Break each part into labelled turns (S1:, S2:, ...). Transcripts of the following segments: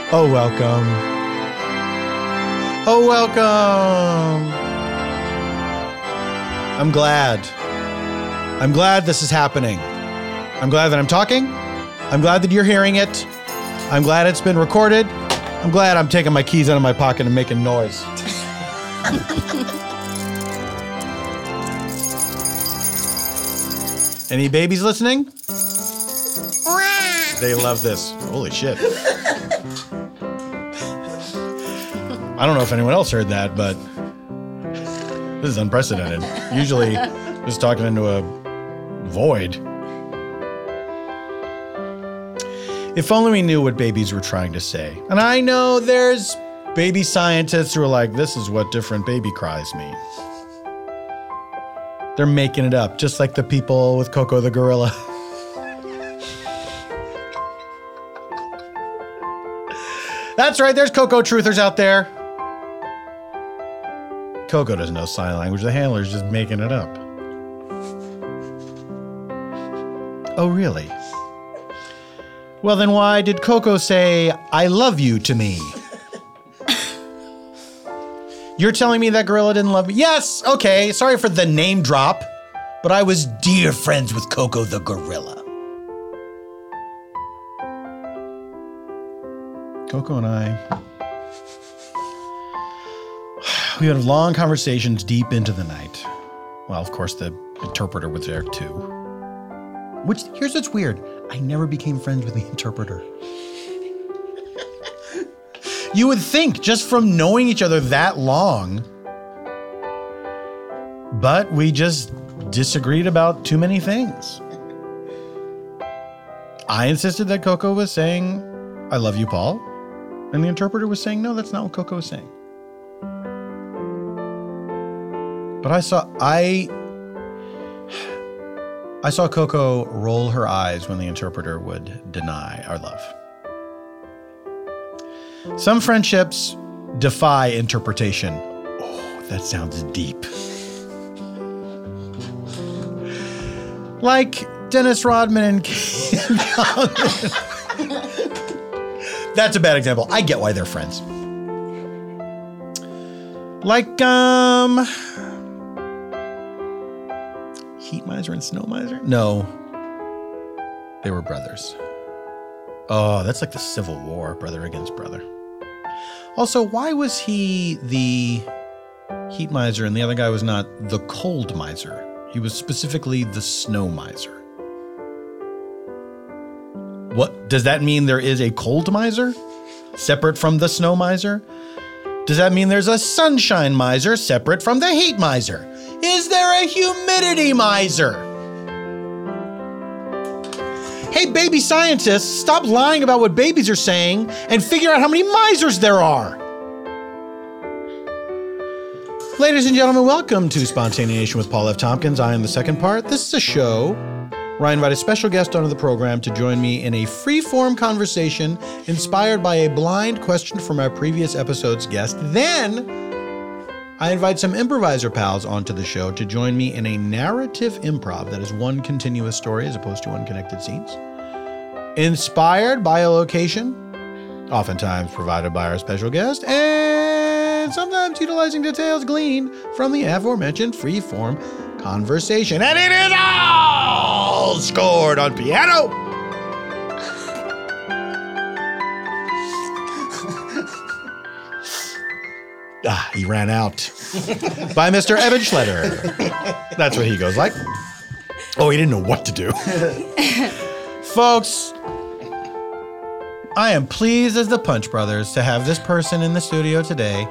S1: Oh, welcome. Oh, welcome. I'm glad. I'm glad this is happening. I'm glad that I'm talking. I'm glad that you're hearing it. I'm glad it's been recorded. I'm glad I'm taking my keys out of my pocket and making noise. Any babies listening? They love this. Holy shit. I don't know if anyone else heard that, but this is unprecedented. Usually just talking into a void. If only we knew what babies were trying to say. And I know there's baby scientists who are like, this is what different baby cries mean. They're making it up, just like the people with Coco the gorilla. That's right, there's Coco truthers out there. Coco doesn't know sign language. The handler's just making it up. Oh, really? Well, then why did Coco say, I love you to me? You're telling me that gorilla didn't love me? Yes, okay, sorry for the name drop, but I was dear friends with Coco the gorilla. Coco and I, we had long conversations deep into the night. Well, of course, the interpreter was there too. Which, here's what's weird. I never became friends with the interpreter. You would think just from knowing each other that long, but we just disagreed about too many things. I insisted that Coco was saying, I love you, Paul. And the interpreter was saying, no, that's not what Coco was saying. But I saw Coco roll her eyes when the interpreter would deny our love. Some friendships defy interpretation. Oh, that sounds deep. Like Dennis Rodman and Kim Jong-un. That's a bad example. I get why they're friends. Like, Heat Miser and Snow Miser? No. They were brothers. Oh, that's like the Civil War, brother against brother. Also, why was he the Heat Miser and the other guy was not the Cold Miser? He was specifically the Snow Miser. What, does that mean there is a Cold Miser separate from the Snow Miser? Does that mean there's a Sunshine Miser separate from the Heat Miser? Is there a Humidity Miser? Hey, baby scientists, stop lying about what babies are saying and figure out how many misers there are. Ladies and gentlemen, welcome to Spontaneation with Paul F. Tompkins. I am the second part. This is a show where I invite a special guest onto the program to join me in a free-form conversation inspired by a blind question from our previous episode's guest. Then, I invite some improviser pals onto the show to join me in a narrative improv that is one continuous story as opposed to unconnected scenes. Inspired by a location, oftentimes provided by our special guest, and sometimes utilizing details gleaned from the aforementioned free-form conversation. And it is all scored on piano. He ran out. By Mr. Evan Schletter. That's what he goes like. Oh, he didn't know what to do. Folks, I am pleased as the Punch Brothers to have this person in the studio today.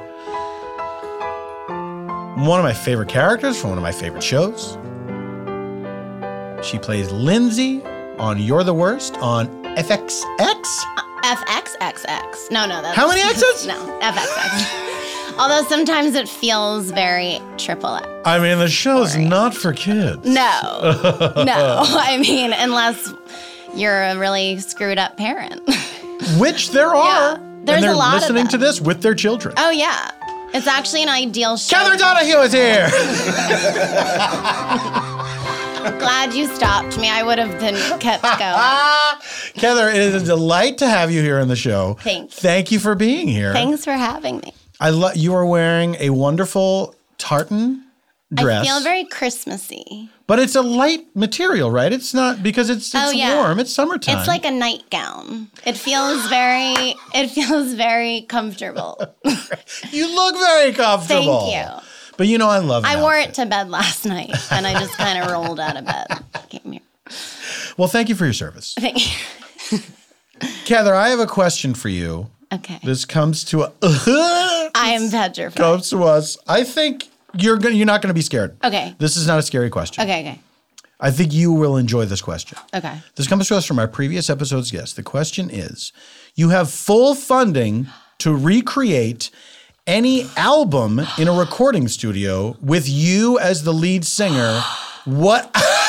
S1: One of my favorite characters from one of my favorite shows. She plays Lindsay on You're the Worst on FXX?
S2: FXXX. No, that's...
S1: How many X's?
S2: No, FXX. Although sometimes it feels very triple X.
S1: I mean, the show's not for kids.
S2: No. I mean, unless you're a really screwed up parent.
S1: Which there are.
S2: Yeah, there's
S1: and they're
S2: a lot
S1: listening
S2: of
S1: to this with their children.
S2: Oh, yeah. It's actually an ideal show.
S1: Catherine Donahue is here.
S2: Glad you stopped me. I would have then kept going.
S1: Heather, it is a delight to have you here on the show.
S2: Thank you.
S1: Thank you for being here.
S2: Thanks for having me.
S1: You are wearing a wonderful tartan dress.
S2: I feel very Christmassy.
S1: But it's a light material, right? It's not because it's warm. It's summertime.
S2: It's like a nightgown. It feels very comfortable.
S1: You look very comfortable.
S2: Thank you.
S1: But you know I love it.
S2: I wore it to bed last night and I just kind of rolled out of bed. Came here.
S1: Well, thank you for your service.
S2: Thank you.
S1: Heather, I have a question for you.
S2: Okay.
S1: This comes to
S2: I am petrified.
S1: Comes to us. I think you're not going to be scared.
S2: Okay.
S1: This is not a scary question.
S2: Okay.
S1: I think you will enjoy this question.
S2: Okay.
S1: This comes to us from our previous episode's guest. The question is, you have full funding to recreate any album in a recording studio with you as the lead singer. What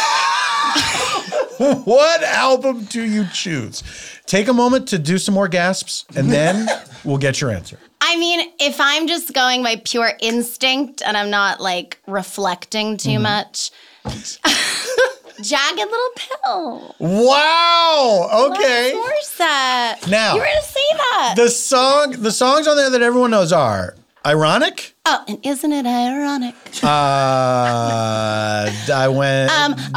S1: album do you choose? Take a moment to do some more gasps, and then we'll get your answer.
S2: I mean, if I'm just going by pure instinct and I'm not like reflecting too much, Jagged Little Pill.
S1: Wow. Okay.
S2: Morissette.
S1: Now,
S2: you were gonna say that.
S1: The songs on there that everyone knows are Ironic.
S2: Oh, and isn't it ironic?
S1: I went.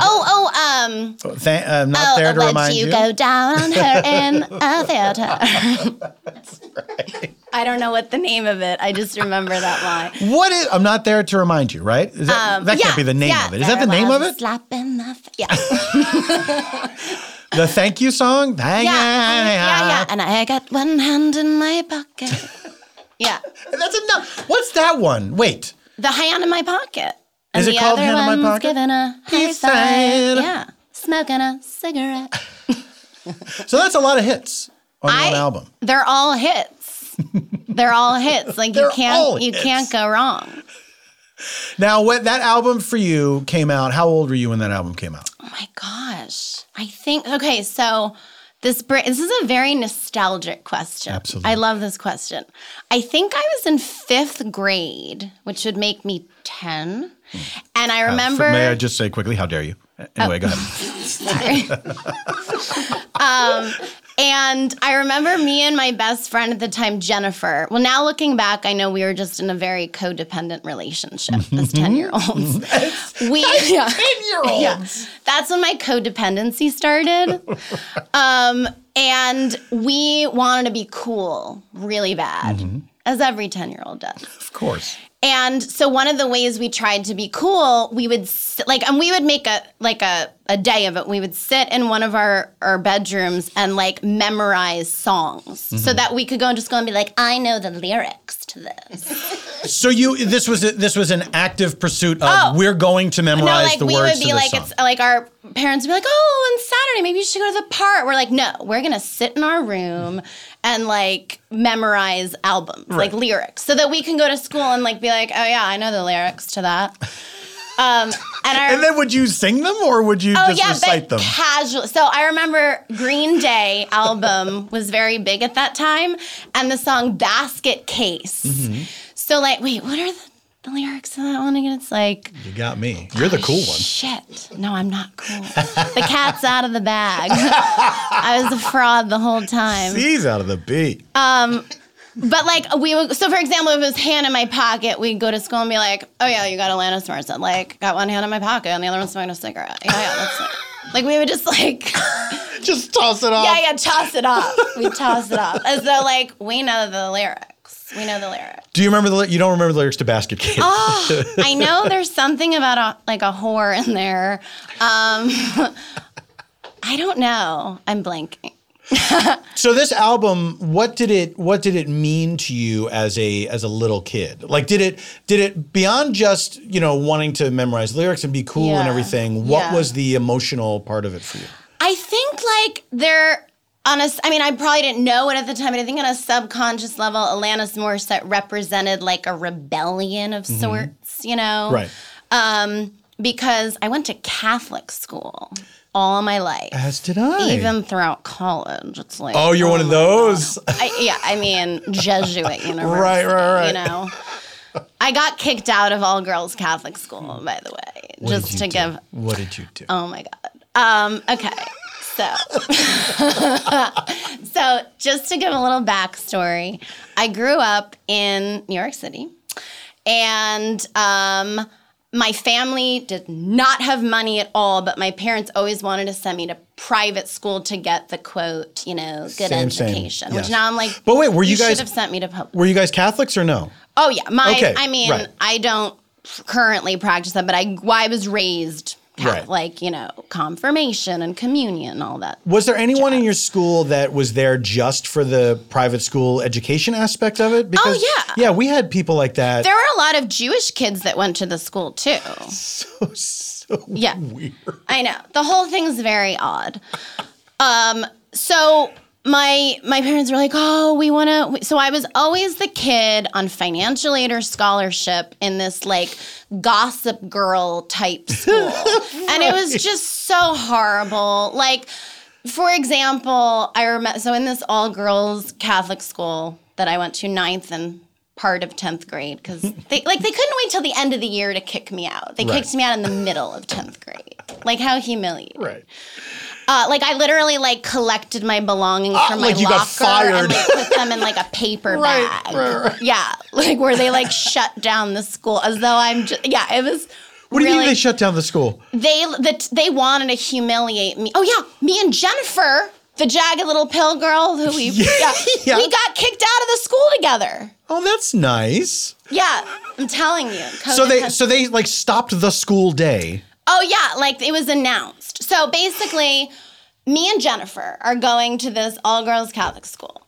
S1: Not there to remind you.
S2: You go down on her in a theater.
S1: That's right.
S2: I don't know what the name of it. I just remember that line.
S1: What is? I'm not there to remind you, right? Is that can't be the name of it. Is that the name of it?
S2: Slap in the yeah.
S1: The thank you song.
S2: Yeah. And I got one hand in my pocket. Yeah.
S1: That's enough. What's that one? Wait.
S2: The hand in my pocket. And
S1: is it called Hand in My Pocket?
S2: Giving a high five. Yeah. Smoking a cigarette.
S1: So that's a lot of hits on one album.
S2: They're all hits. They're all hits. Like you can't go wrong.
S1: Now, when that album for you came out, how old were you when that album came out?
S2: Oh my gosh. I think so this is a very nostalgic question.
S1: Absolutely.
S2: I love this question. I think I was in 5th grade, which would make me 10. And I remember...
S1: may I just say quickly, how dare you? Anyway, go ahead.
S2: Sorry. And I remember me and my best friend at the time, Jennifer. Well, now looking back, I know we were just in a very codependent relationship as 10-year-olds.
S1: 10-year-olds.
S2: Yeah. That's when my codependency started. And we wanted to be cool really bad, as every 10-year-old does.
S1: Of course.
S2: And so one of the ways we tried to be cool, we would and we would make a day of it. We would sit in one of our bedrooms and like memorize songs so that we could go and be like, I know the lyrics to this.
S1: So this was an active pursuit of we're going to memorize the words to this song.
S2: It's like our parents would be like, oh, on Saturday, maybe you should go to the park. We're like, no, we're going to sit in our room and like memorize albums, like lyrics, so that we can go to school and like be like, oh yeah, I know the lyrics to that. And then
S1: would you sing them or would you just recite them?
S2: Casually. So I remember Green Day album was very big at that time, and the song Basket Case. So like, wait, what are the lyrics to that one again? It's like...
S1: You got me. You're the cool one.
S2: Shit. No, I'm not cool. The cat's out of the bag. I was a fraud the whole time.
S1: C's out of the beat.
S2: But like so for example, if it was Hand in My Pocket, we'd go to school and be like, oh yeah, you got Alanis Morissette. Like, got one hand in my pocket and the other one's smoking a cigarette. Yeah, that's it. Like we would just like...
S1: just toss it off.
S2: Yeah, toss it off. We'd toss it off. As though like, we know the lyrics. We know the lyrics.
S1: Do you remember you don't remember the lyrics to Basket Case?
S2: Oh, I know there's something about a whore in there. I don't know. I'm blanking.
S1: So this album, what did it mean to you as a little kid? Like, did it beyond just wanting to memorize lyrics and be cool and everything? What was the emotional part of it for you?
S2: I think I probably didn't know it at the time, but I think on a subconscious level, Alanis Morissette represented like a rebellion of sorts,
S1: Right.
S2: Because I went to Catholic school all my life.
S1: As did I.
S2: Even throughout college. It's like...
S1: Oh, you're one of those?
S2: Jesuit university.
S1: Right.
S2: I got kicked out of all girls Catholic school, by the way.
S1: What did you do?
S2: Oh my God. Okay. So just to give a little backstory, I grew up in New York City, and my family did not have money at all, but my parents always wanted to send me to private school to get the quote, good education.
S1: Yes.
S2: Which now I'm like,
S1: but wait, you
S2: should have sent me to public.
S1: Were you guys Catholics or no?
S2: Oh yeah,
S1: right.
S2: I don't currently practice that, but I was raised Catholic,
S1: right.
S2: Confirmation and communion and all that.
S1: Was there anyone in your school that was there just for the private school education aspect of it? Because, yeah, we had people like that.
S2: There were a lot of Jewish kids that went to the school too.
S1: So weird.
S2: I know. The whole thing's very odd. So my parents were like, oh, we want to. So I was always the kid on financial aid or scholarship in this Gossip Girl type school. And it was just so horrible. For example, I remember, so in this all girls Catholic school that I went to 9th and part of 10th grade, because they couldn't wait till the end of the year to kick me out. They kicked me out in the middle of 10th grade. How humiliating.
S1: Right.
S2: I literally collected my belongings from my
S1: you
S2: locker
S1: got fired.
S2: and put them in a paper bag.
S1: Right.
S2: Yeah, where they shut down the school as though I'm just, it was.
S1: What do you mean they shut down the school?
S2: They wanted to humiliate me. Oh yeah, me and Jennifer, the jagged little pill girl who we we got kicked out of the school together.
S1: Oh, that's nice.
S2: Yeah, I'm telling you.
S1: So they stopped the school day.
S2: Oh yeah, it was announced. So basically, me and Jennifer are going to this all-girls Catholic school.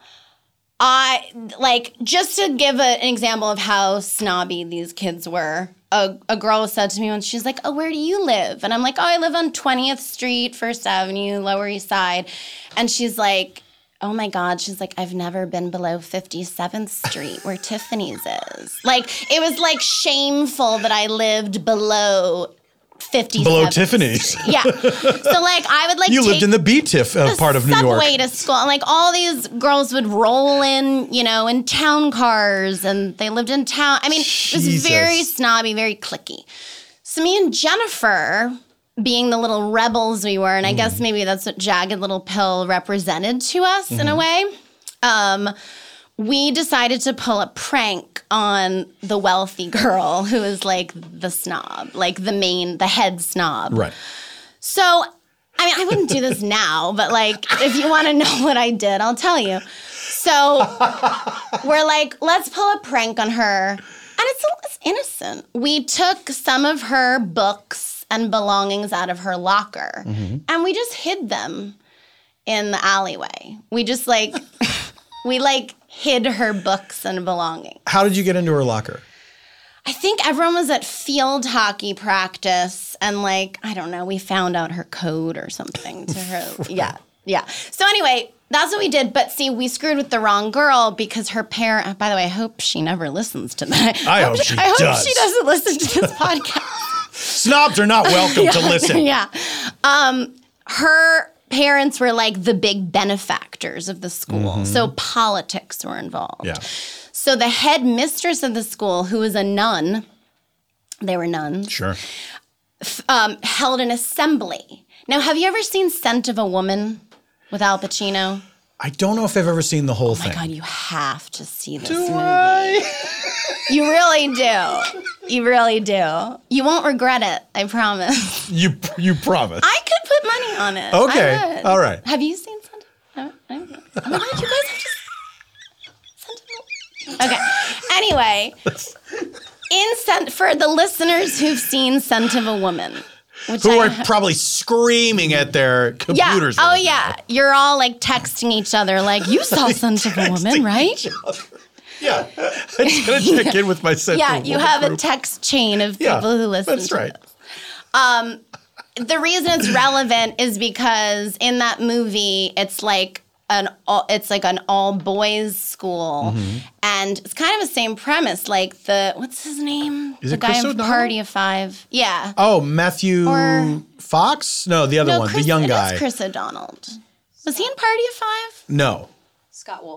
S2: Just to give an example of how snobby these kids were, a girl said to me once, she's like, oh, where do you live? And I'm like, oh, I live on 20th Street, 1st Avenue, Lower East Side. And she's like, oh my God, she's like, I've never been below 57th Street where Tiffany's is. It was shameful that I lived below 57th
S1: Below Tiffany's.
S2: Yeah. So I would
S1: You lived in the B-Tiff part of New York.
S2: Subway to school. And all these girls would roll in, in town cars, and they lived in town. I mean, it was very snobby, very cliquey. So me and Jennifer, being the little rebels we were, and I guess maybe that's what Jagged Little Pill represented to us in a way, we decided to pull a prank on the wealthy girl who is the snob, the head snob.
S1: Right.
S2: So, I mean, I wouldn't do this now, but if you want to know what I did, I'll tell you. So we're let's pull a prank on her. And it's innocent. We took some of her books and belongings out of her locker, and we just hid them in the alleyway. We just hid her books and belongings.
S1: How did you get into her locker?
S2: I think everyone was at field hockey practice, and I don't know, we found out her code or something to her. Yeah. So anyway, that's what we did. But see, we screwed with the wrong girl because her parent, by the way, I hope she never listens to that.
S1: I hope she
S2: doesn't listen to this podcast.
S1: Snobs are not welcome to listen.
S2: Yeah. Her parents were the big benefactors of the school. So politics were involved.
S1: Yeah.
S2: So the head mistress of the school, who was a nun, they were nuns.
S1: Sure.
S2: Held an assembly. Now, have you ever seen Scent of a Woman with Al Pacino?
S1: I don't know if I've ever seen the whole thing.
S2: Oh my God, you have to see this
S1: Do
S2: movie.
S1: I?
S2: You really do. You really do. You won't regret it, I promise.
S1: You promise.
S2: I could put money on it.
S1: Okay. All right.
S2: Have you seen Scent? Oh my God, you guys have just Scent of a Woman. Okay. Anyway, for the listeners who've seen Scent of a Woman,
S1: who are probably screaming at their computers.
S2: Yeah.
S1: Right
S2: yeah.
S1: now.
S2: You're all texting each other you saw Scent of a Woman, right?
S1: Yeah. I'm just going to check in with my Scent of a Woman
S2: you have
S1: group.
S2: a text chain of people who listen
S1: that's
S2: to
S1: right.
S2: this. The reason it's relevant is because in that movie, it's an all boys school, and it's kind of the same premise. What's his name?
S1: Is
S2: the
S1: it
S2: guy
S1: Chris
S2: in
S1: O'Donnell?
S2: Party of Five? Yeah.
S1: Oh, Matthew Fox? No, the other one, the young guy.
S2: It's Chris O'Donnell. Was he in Party of Five?
S1: No.
S3: Scott Wolf.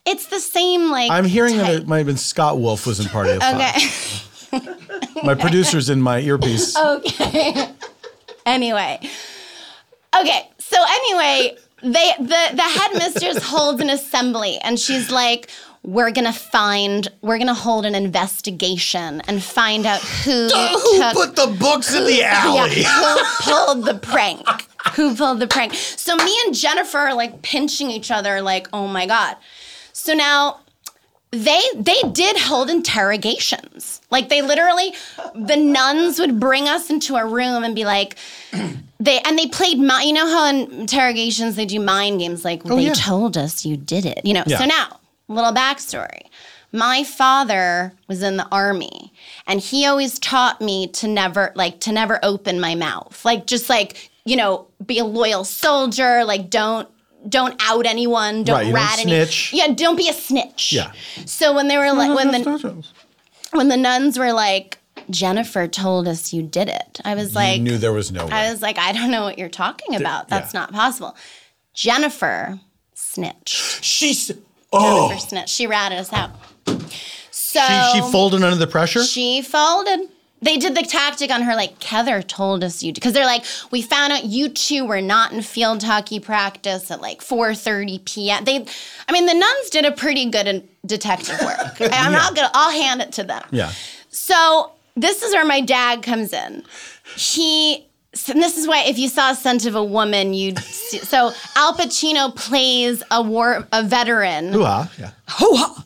S2: It's the same, like,
S1: I'm hearing
S2: type.
S1: that it might have been Scott Wolf was in Party of Five.
S2: Okay.
S1: My producer's in my earpiece.
S2: Okay. Anyway. Okay. So anyway, the headmistress holds an assembly, and she's like, we're gonna hold an investigation and find out who
S1: put the books in the alley.
S2: Yeah, who pulled the prank. Who pulled the prank? So me and Jennifer are like pinching each other, like, oh my God. So now they did hold interrogations. Like, they literally, the nuns would bring us into a room and be like, they played, you know how in interrogations they do mind games, like, they told us you did it. You know, so now, little backstory. My father was in the Army, and he always taught me to never open my mouth. Like, just like, you know, be a loyal soldier, like, don't out anyone, don't rat anyone.
S1: Snitch.
S2: Yeah, don't be a snitch.
S1: Yeah.
S2: So when they were like, when the nuns were like, Jennifer told us you did it, I was like,
S1: you knew there was no way.
S2: I was like, I don't know what you're talking about. That's not possible. Jennifer snitched. Jennifer snitched. She ratted us out. So
S1: she folded under the pressure?
S2: She folded. They did the tactic on her, like, Heather told us you, because they're like, we found out you two were not in field hockey practice at like 4:30 p.m. The nuns did a pretty good detective work. I'll hand it to them.
S1: Yeah.
S2: So this is where my dad comes in. And this is why if you saw Scent of a Woman, you'd see. So Al Pacino plays a veteran.
S1: Hoo-ha, yeah.
S2: Hoo-ha.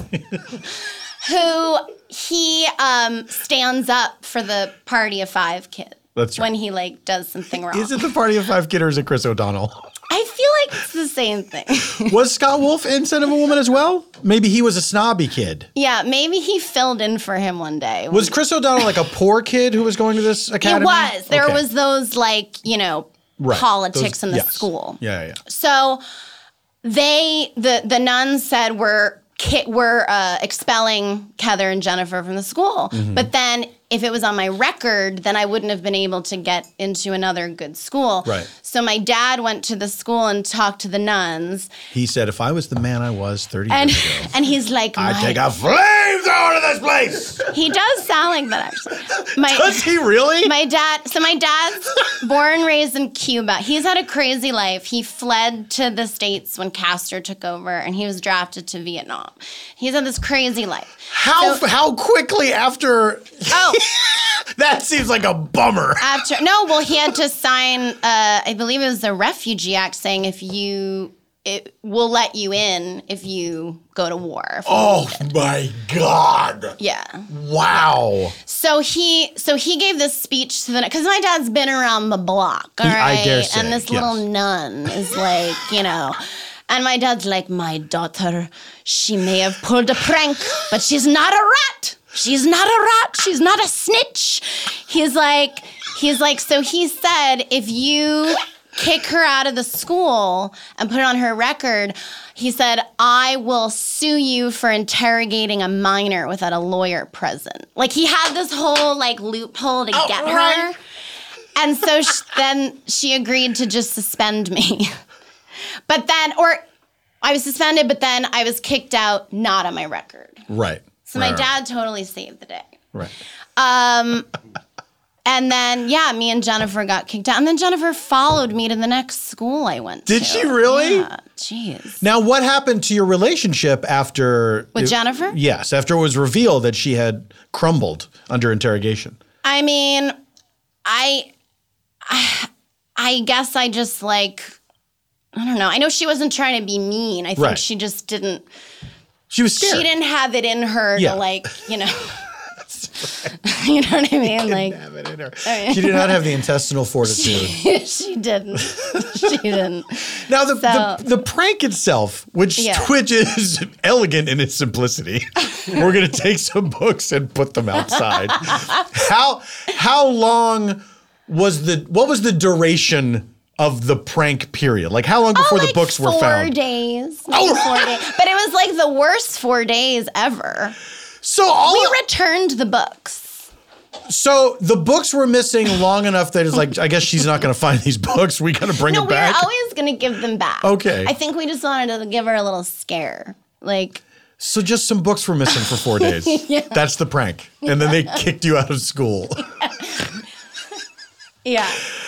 S2: Who he stands up for the Party of Five kid.
S1: That's right.
S2: When he, like, does something wrong.
S1: Is it the Party of Five kid or is it Chris O'Donnell?
S2: I feel like it's the same thing.
S1: Was Scott Wolf in Scent of a Woman as well? Maybe he was a snobby kid.
S2: Yeah, maybe he filled in for him one day.
S1: Was Chris O'Donnell like a poor kid who was going to this academy?
S2: It was. There was those, like, you know, politics in the school.
S1: Yeah.
S2: So the nuns said we're expelling Heather and Jennifer from the school. Mm-hmm. But then if it was on my record, then I wouldn't have been able to get into another good school.
S1: Right.
S2: So my dad went to the school and talked to the nuns.
S1: He said, if I was the man I was 30 years ago.
S2: And he's like,
S1: I'd take a flamethrower to this place.
S2: He does sound like that, actually.
S1: Does he really?
S2: My dad's born and raised in Cuba. He's had a crazy life. He fled to the States when Castro took over, and he was drafted to Vietnam. He's had this crazy life.
S1: How quickly after...
S2: Oh.
S1: That seems like a bummer.
S2: He had to sign, I believe it was the Refugee Act, saying we'll let you in if you go to war.
S1: Oh my God.
S2: Yeah.
S1: Wow.
S2: So he gave this speech to because my dad's been around the block, all right?
S1: I dare say,
S2: and this little nun is like, you know, and my dad's like, my daughter, she may have pulled a prank, but she's not a rat. She's not a rat. She's not a snitch. He's like, so he said, if you kick her out of the school and put it on her record, he said, I will sue you for interrogating a minor without a lawyer present. Like, he had this whole, like, loophole to get her. And so then she agreed to just suspend me. I was suspended, but then I was kicked out, not on my record.
S1: Right.
S2: So my dad totally saved the day.
S1: Right.
S2: And then, me and Jennifer got kicked out. And then Jennifer followed me to the next school I went to.
S1: Did she really?
S2: Yeah. Jeez.
S1: Now, what happened to your relationship after...
S2: With Jennifer?
S1: Yes, after it was revealed that she had crumbled under interrogation.
S2: I mean, I guess I just, like... I don't know. I know she wasn't trying to be mean. I think she just didn't...
S1: She was scared.
S2: She didn't have it in her to, like, you know... You know what I mean? Like,
S1: have it in her. She did not have the intestinal fortitude.
S2: She didn't. She didn't.
S1: Now, the prank itself, which is elegant in its simplicity, we're going to take some books and put them outside. How long was what was the duration of the prank period? Like, how long before the books were found?
S2: 4 days. 4 days. But it was like the worst 4 days ever.
S1: So
S2: we returned the books.
S1: So the books were missing long enough that it's like, I guess she's not going to find these books. We got to bring them back.
S2: No, we were always going to give them back.
S1: Okay.
S2: I think we just wanted to give her a little scare. Like,
S1: So just some books were missing for 4 days.
S2: Yeah.
S1: That's the prank. And then they kicked you out of school.
S2: yeah.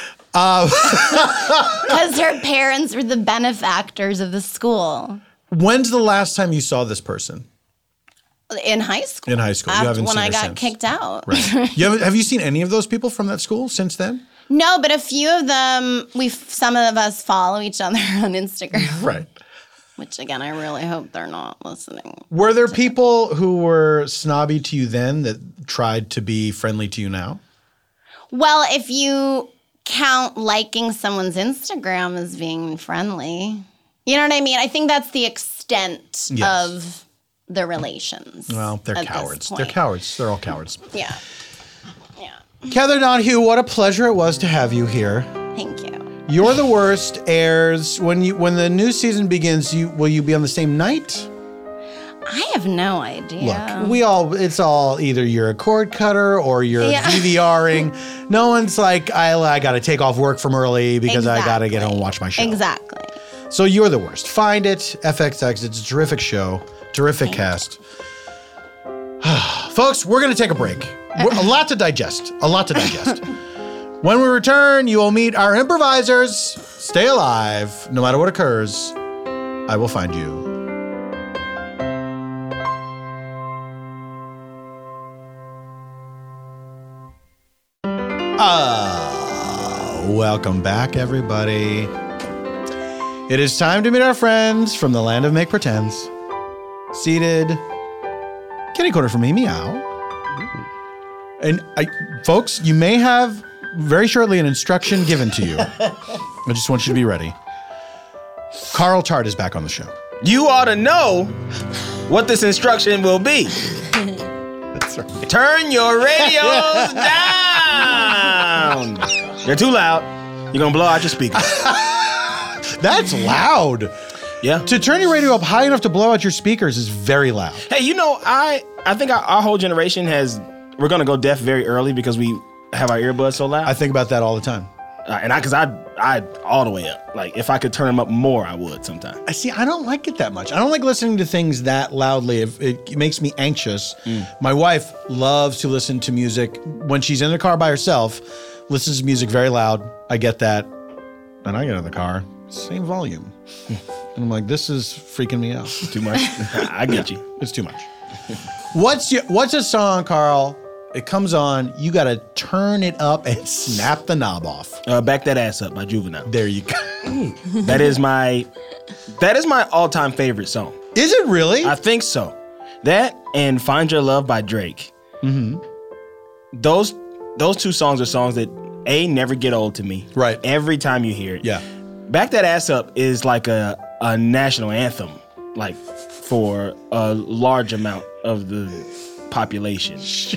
S2: Because her parents were the benefactors of the school.
S1: When's the last time you saw this person?
S2: In high school.
S1: In high school. You
S2: After,
S1: haven't
S2: when
S1: seen
S2: I
S1: her
S2: got
S1: since.
S2: kicked out.
S1: Right. Have you seen any of those people from that school since then?
S2: No, but a few of them, some of us follow each other on Instagram.
S1: Right.
S2: Which, again, I really hope they're not listening.
S1: Were there people who were snobby to you then that tried to be friendly to you now?
S2: Well, if you count liking someone's Instagram as being friendly, you know what I mean? I think that's the extent of the relations.
S1: Well, they're
S2: at
S1: cowards.
S2: this point.
S1: They're cowards. They're all cowards.
S2: Yeah. Yeah.
S1: Heather Donahue, what a pleasure it was to have you here.
S2: Thank you.
S1: You're the Worst airs when the new season begins. Will you be on the same night?
S2: I have no idea.
S1: Look, it's all either you're a cord cutter or you're DVRing. No one's like, I got to take off work from early because I got to get home and watch my show.
S2: Exactly.
S1: So You're the Worst. Find it, FXX. It's a terrific show, terrific cast. Folks, we're going to take a break. A lot to digest. When we return, you will meet our improvisers. Stay alive. No matter what occurs, I will find you. Welcome back, everybody. It is time to meet our friends from the land of make pretends. Seated, kitty corner for me, meow. And folks, you may have very shortly an instruction given to you. I just want you to be ready. Carl Tart is back on the show.
S3: You ought to know what this instruction will be.
S1: That's right.
S3: Turn your radios down. They're too loud. You're going to blow out your speaker.
S1: That's loud.
S3: Yeah.
S1: To turn your radio up high enough to blow out your speakers is very loud.
S3: Hey, I think our whole generation we're going to go deaf very early because we have our earbuds so loud.
S1: I think about that all the time.
S3: Because I all the way up. Like, if I could turn them up more, I would sometime.
S1: I don't like it that much. I don't like listening to things that loudly. It makes me anxious. My wife loves to listen to music when she's in the car by herself, listens to music very loud. I get that. And I get in the car, same volume. And I'm like, this is freaking me out.
S3: Too much? I get you.
S1: It's too much. What's a song, Carl? It comes on, you got to turn it up and snap the knob off.
S3: Back That Ass Up by Juvenile.
S1: There you go.
S3: That is my all-time favorite song.
S1: Is it really?
S3: I think so. That and Find Your Love by Drake. Mm-hmm. Those two songs are songs that never get old to me.
S1: Right.
S3: Every time you hear it.
S1: Yeah.
S3: Back That Ass Up is like a national anthem, like for a large amount of the population.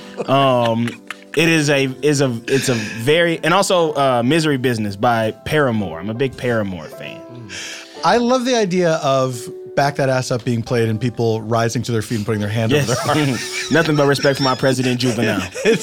S3: It's a very, and also Misery Business by Paramore. I'm a big Paramore fan.
S1: I love the idea of Back That Ass Up being played and people rising to their feet and putting their hand over their heart.
S3: Nothing but respect for my president, Juvenile.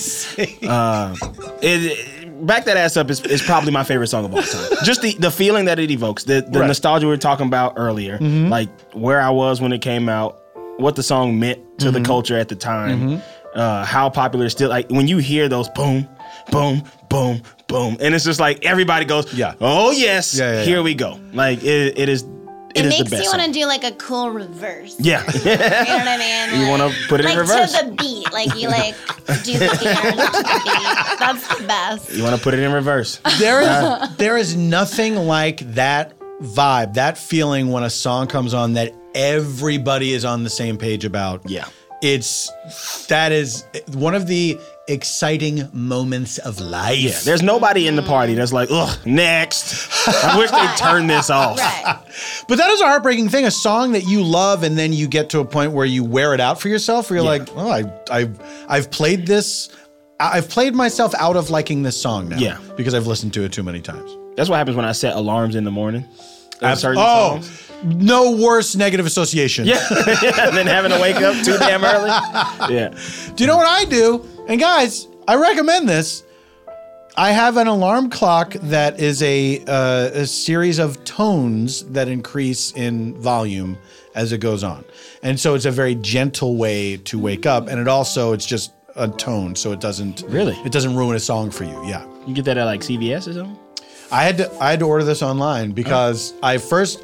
S3: Back That Ass Up is probably my favorite song of all time. Just the feeling that it evokes, the nostalgia we were talking about earlier, like where I was when it came out, what the song meant to the culture at the time, how popular it's still. Like when you hear those boom, boom, boom, boom, and it's just like everybody goes, oh yes, here we go. Like it is. It
S2: makes
S3: you
S2: want to do like a cool reverse.
S3: Yeah.
S2: You know what I mean?
S3: You want to put it in reverse.
S2: Like to the beat. Like you do the fingers to the beat. That's the best.
S3: You want to put it in reverse.
S1: There is nothing like that vibe, that feeling when a song comes on that everybody is on the same page about.
S3: Yeah.
S1: That is one of the exciting moments of life.
S3: Yeah, there's nobody in the party that's like, ugh, next. I wish they'd turn this off.
S2: Right.
S1: But that is a heartbreaking thing, a song that you love and then you get to a point where you wear it out for yourself, where you're like, oh, I've played this. I've played myself out of liking this song now because I've listened to it too many times.
S3: That's what happens when I set alarms in the morning. Songs.
S1: No worse negative association.
S3: Yeah, than having to wake up too damn early. Yeah.
S1: Do you know what I do? And guys, I recommend this. I have an alarm clock that is a series of tones that increase in volume as it goes on. And so it's a very gentle way to wake up. And it's just a tone, so it doesn't ruin a song for you. Yeah.
S3: You get that at like CVS or something?
S1: I had to order this online because First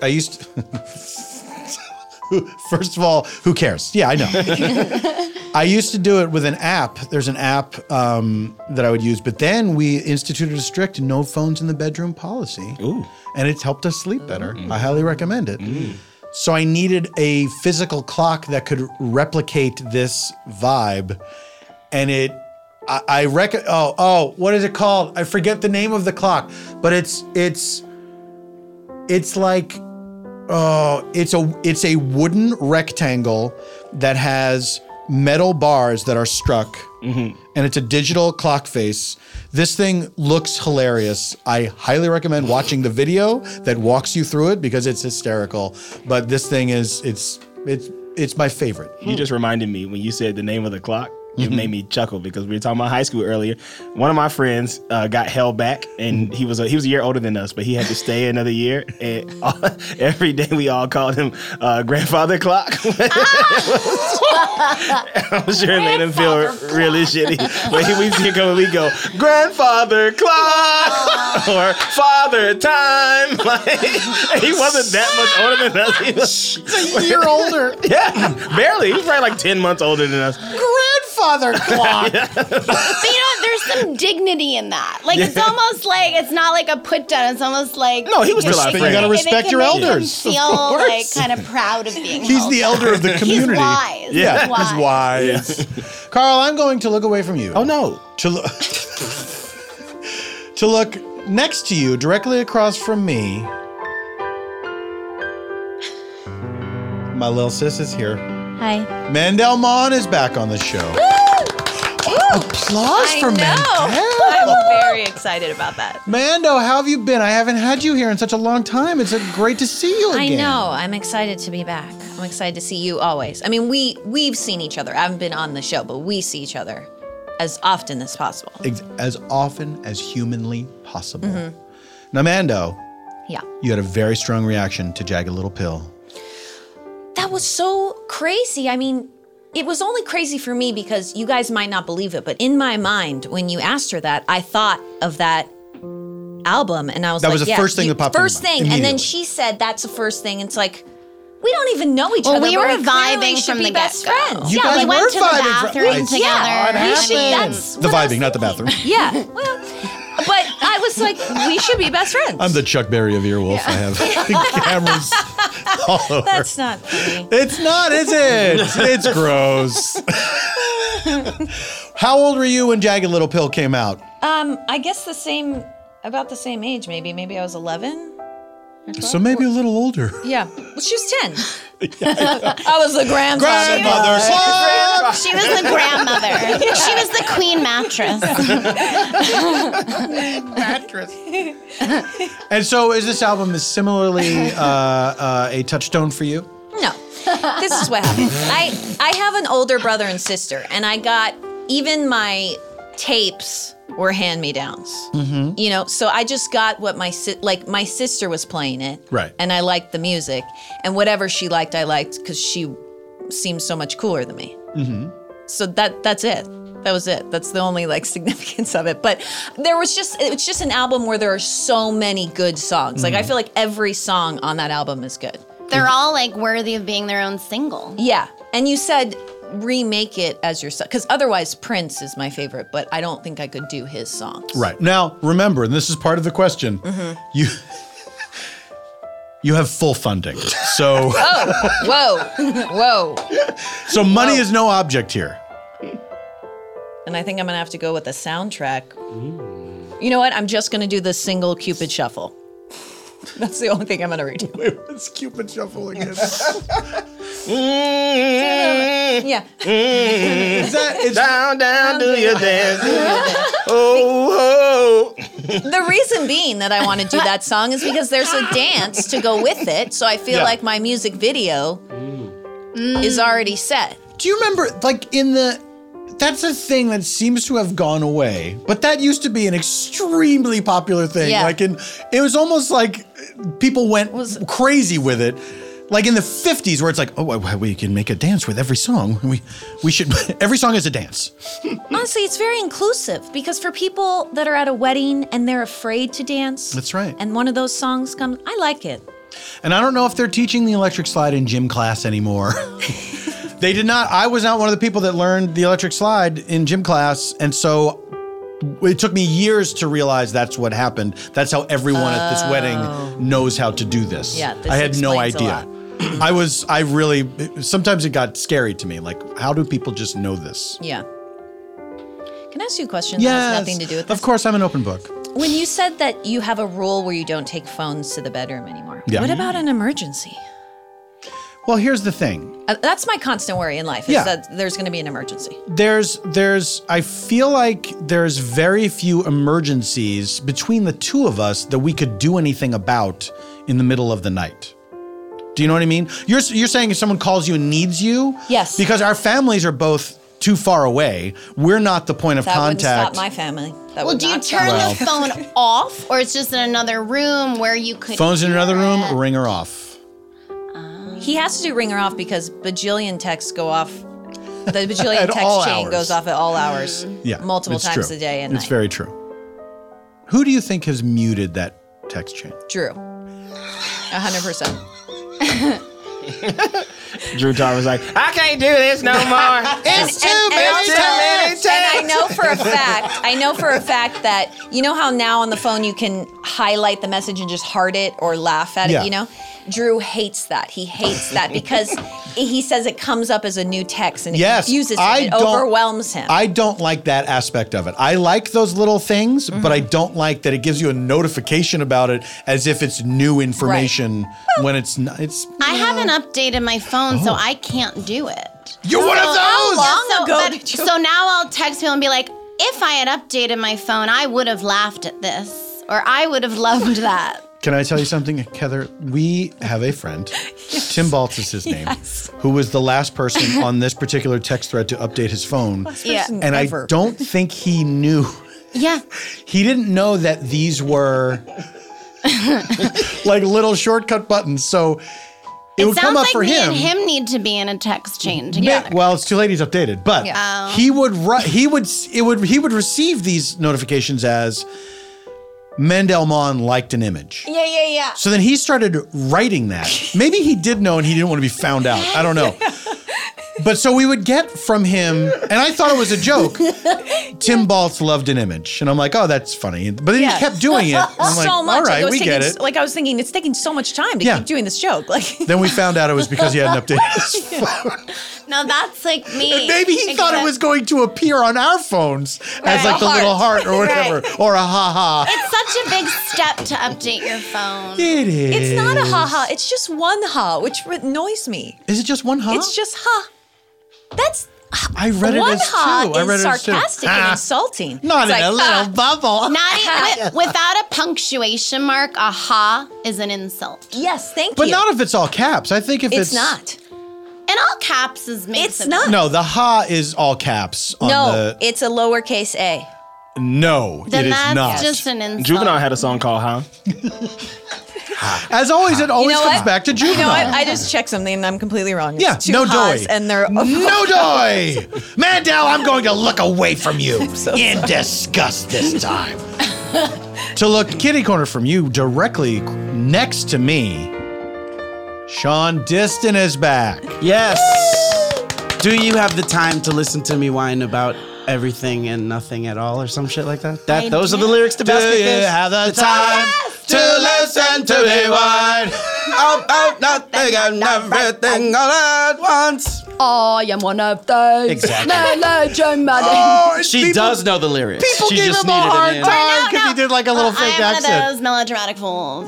S1: of all, who cares? Yeah, I know. I used to do it with an app. There's an app that I would use, but then we instituted a strict no phones in the bedroom policy.
S3: Ooh.
S1: And it's helped us sleep better. I highly recommend it. So I needed a physical clock that could replicate this vibe. And what is it called? I forget the name of the clock, but it's like, it's a wooden rectangle that has metal bars that are struck, and it's a digital clock face. This thing looks hilarious. I highly recommend watching the video that walks you through it because it's hysterical. But this thing it's my favorite.
S3: You just reminded me when you said the name of the clock. It made me chuckle because we were talking about high school earlier. One of my friends got held back, and he was a year older than us, but he had to stay another year. And every day we all called him Grandfather Clock. I'm sure it made him feel really shitty. But we go Grandfather Clock or Father Time. Like, he wasn't that much older than us. He was
S1: A year older.
S3: Yeah, barely. He was probably like 10 months older than us.
S1: Grandfather Clock.
S2: But there's some dignity in that. Like, it's almost like, it's not like a put down. It's almost like...
S3: No, he was still our friend.
S1: You gotta respect your elders.
S2: Make him feel like kind of proud of being
S1: He's
S2: held
S1: the elder of the community.
S2: He's wise.
S1: Yeah,
S2: He's
S1: he's wise. Carl, I'm going to look away from you.
S3: Oh, no.
S1: To look next to you, directly across from me. My little sis is here.
S2: Hi.
S1: Mandel Mon is back on the show. Applause for Mandel.
S4: I'm very excited about that.
S1: Mando, how have you been? I haven't had you here in such a long time. It's great to see you again.
S4: I know. I'm excited to be back. I'm excited to see you always. I mean, we've seen each other. I haven't been on the show, but we see each other as often as possible.
S1: As often as humanly possible. Now, Mando,
S4: Yeah.
S1: you had a very strong reaction to Jagged Little Pill.
S4: That was so crazy. I mean, it was only crazy for me because you guys might not believe it, but in my mind, when you asked her that, I thought of that album, and I was
S1: That
S4: like,
S1: was the first thing that popped in your
S4: First
S1: mind,
S4: thing, and then
S1: immediately.
S4: she said, that's the first thing. It's like, we don't even know each
S2: Well,
S4: other.
S2: we
S4: but
S2: were
S4: clearly
S2: vibing
S4: should
S2: from
S4: be
S2: the
S4: best
S2: get-go.
S4: friends.
S1: You
S2: Yeah,
S1: guys
S2: we went
S1: were
S2: to the
S1: vibing
S2: bathroom
S1: right.
S2: together.
S4: Yeah, we should.
S2: That's
S1: The vibing, not the bathroom.
S4: Yeah, well, but I was like, we should be best friends.
S1: I'm the Chuck Berry of Earwolf. I have cameras all over.
S4: That's not funny.
S1: It's not, is it? It's gross. How old were you when Jagged Little Pill came out?
S4: I guess about the same age, maybe. Maybe I was 11. or 12.
S1: So maybe a little older.
S4: Yeah. Well, she was 10. I was the grandfather.
S1: Grandmother.
S2: She was the grandmother. She was the queen mattress.
S1: And so is this album similarly a touchstone for you?
S4: No. This is what happened. I have an older brother and sister, and I got, even my tapes were hand-me-downs. Mm-hmm. You know, so I just got what my sister was playing it.
S1: Right.
S4: And I liked the music. And whatever she liked, I liked because she seemed so much cooler than me. Mm-hmm. So that's it. That was it. That's the only significance of it. But it's just an album where there are so many good songs. Like I feel like every song on that album is good.
S2: They're all worthy of being their own single.
S4: Yeah. And you said remake it as your song, because otherwise Prince is my favorite, but I don't think I could do his songs.
S1: Right. Now, remember, and this is part of the question, you have full funding. So
S4: Whoa.
S1: so money is no object here.
S4: And I think I'm going to have to go with a soundtrack. You know what? I'm just going to do the single Cupid Shuffle. That's the only thing I'm going to redo.
S1: Wait, what's Cupid Shuffle again?
S4: Yeah.
S3: Down, do your dance. Oh.
S4: The reason being that I want to do that song is because there's a dance to go with it. So I feel like my music video is already set.
S1: Do you remember, That's a thing that seems to have gone away. But that used to be an extremely popular thing.
S4: Yeah.
S1: It was almost like people went crazy with it. Like in the 50s, where it's like, oh, we can make a dance with every song. We should. Every song is a dance.
S4: Honestly, it's very inclusive because for people that are at a wedding and they're afraid to dance.
S1: That's right.
S4: And one of those songs comes, I like it.
S1: And I don't know if they're teaching the electric slide in gym class anymore. They did not. I was not one of the people that learned the electric slide in gym class. And so it took me years to realize that's what happened. That's how everyone at this wedding knows how to do this.
S4: Yeah, this
S1: I had no
S4: explains a
S1: idea.
S4: lot.
S1: Sometimes it got scary to me. Like, how do people just know this?
S4: Yeah. Can I ask you a question that has nothing to do with this?
S1: Of course, I'm an open book.
S4: When you said that you have a rule where you don't take phones to the bedroom anymore,
S1: Yeah.
S4: what about an emergency?
S1: Well, here's the thing.
S4: That's my constant worry in life, is
S1: Yeah.
S4: that there's going to be an emergency.
S1: I feel like there's very few emergencies between the two of us that we could do anything about in the middle of the night. Do you know what I mean? You're saying if someone calls you and needs you?
S4: Yes.
S1: Because our families are both too far away. We're not the point of
S4: That
S1: contact.
S4: wouldn't stop my family. That
S2: Well,
S4: would
S2: do you
S4: not
S2: turn
S4: stop.
S2: the phone off, or it's just in another room where you could?
S1: Phone's in
S2: hear
S1: another room,
S2: it?
S1: ring her off.
S4: He has to do ringer off because bajillion texts go off. The bajillion
S1: At all
S4: text chain
S1: hours.
S4: goes off at all hours.
S1: Yeah.
S4: Multiple
S1: it's
S4: times
S1: true.
S4: a day and
S1: It's
S4: night.
S1: very true. Who do you think has muted that text chain?
S4: Drew. 100%.
S3: Drew Tar was like, I can't do this no more.
S1: It's
S4: And I know for a fact that, you know how now on the phone you can highlight the message and just heart it or laugh at
S1: Yeah.
S4: it, you know? Drew hates that. He hates that because he says it comes up as a new text and it confuses him. It overwhelms him.
S1: I don't like that aspect of it. I like those little things, but I don't like that it gives you a notification about it as if it's new information when it's not.
S2: I haven't updated my phone, so I can't do it.
S1: You're one of those.
S4: How long
S2: So,
S4: ago
S2: but-
S4: did you?
S2: so now I'll text people and be like, if I had updated my phone, I would have laughed at this, or I would have loved that.
S1: Can I tell you something, Heather? We have a friend, Tim Baltz is his name, who was the last person on this particular text thread to update his phone.
S2: Yeah.
S1: And I don't think he knew.
S2: Yeah.
S1: He didn't know that these were like little shortcut buttons. So it would
S2: Sounds
S1: come up
S2: like
S1: for
S2: me
S1: him.
S2: and him need to be in a text chain together.
S1: Well, it's too late. He's updated, but
S2: Yeah.
S1: he would receive these notifications as Mandelmon liked an image.
S4: Yeah.
S1: So then he started writing that. Maybe he did know and he didn't want to be found out. I don't know. But so we would get from him, and I thought it was a joke. Tim Baltz loved an image, and I'm like, oh, that's funny. But then he kept doing it. I'm like,
S4: So much.
S1: all right,
S4: Like,
S1: we get it.
S4: Like I was thinking, it's taking so much time to
S1: Yeah.
S4: keep doing this joke. Like
S1: Then we found out it was because he hadn't updated his phone.
S2: No, that's like me.
S1: Maybe he thought it was going to appear on our phones as like the
S4: Heart.
S1: little heart or whatever, or a ha-ha.
S2: It's such a big step to update your phone.
S1: It is.
S4: it's not a ha-ha. It's just one ha, which annoys me.
S1: Is it just one ha?
S4: It's just ha. That's
S1: I read it
S4: one
S1: as
S4: ha
S1: two. I read
S4: is
S1: it as two.
S4: sarcastic and
S1: Ah.
S4: insulting.
S1: Not
S4: It's
S1: in a
S4: like,
S1: little
S4: ha.
S1: bubble.
S2: Not even without a punctuation mark, a ha is an insult.
S4: Yes, thank
S1: But
S4: you.
S1: not if it's all caps. I think if
S4: It's not.
S2: And all caps is makes
S4: It's
S2: it
S4: not.
S1: No, the ha is all caps on
S4: No,
S1: the.
S4: it's a lowercase a.
S1: No,
S2: Then
S1: it is
S2: that's
S1: not.
S2: just an insult.
S3: Juvenile had a song called Huh?
S1: As always, it always
S4: know
S1: comes
S4: what?
S1: back to
S4: You
S1: juvenile.
S4: know what? I just checked something and I'm completely wrong. It's
S1: Yeah,
S4: two
S1: no
S4: ha's
S1: doy.
S4: and they're
S1: No doy! Mandel, I'm going to look away from you in disgust this time. To look kitty corner from you, directly next to me, Sean Diston is back.
S5: Yes. Do you have the time to listen to me whine about everything and nothing at all or some shit like that? Those are the lyrics to
S1: Do
S5: Basket
S1: you
S5: Case?
S1: have the time to listen to me whine?
S5: About nothing and everything all at once.
S4: I am one of those.
S5: Exactly.
S1: Oh,
S5: She does know the lyrics.
S1: People
S5: she
S1: gave
S5: just
S1: him a
S5: needed
S1: hard
S5: it in.
S1: time because he did like a little fake
S2: I'm one
S1: accent.
S2: of those melodramatic fools.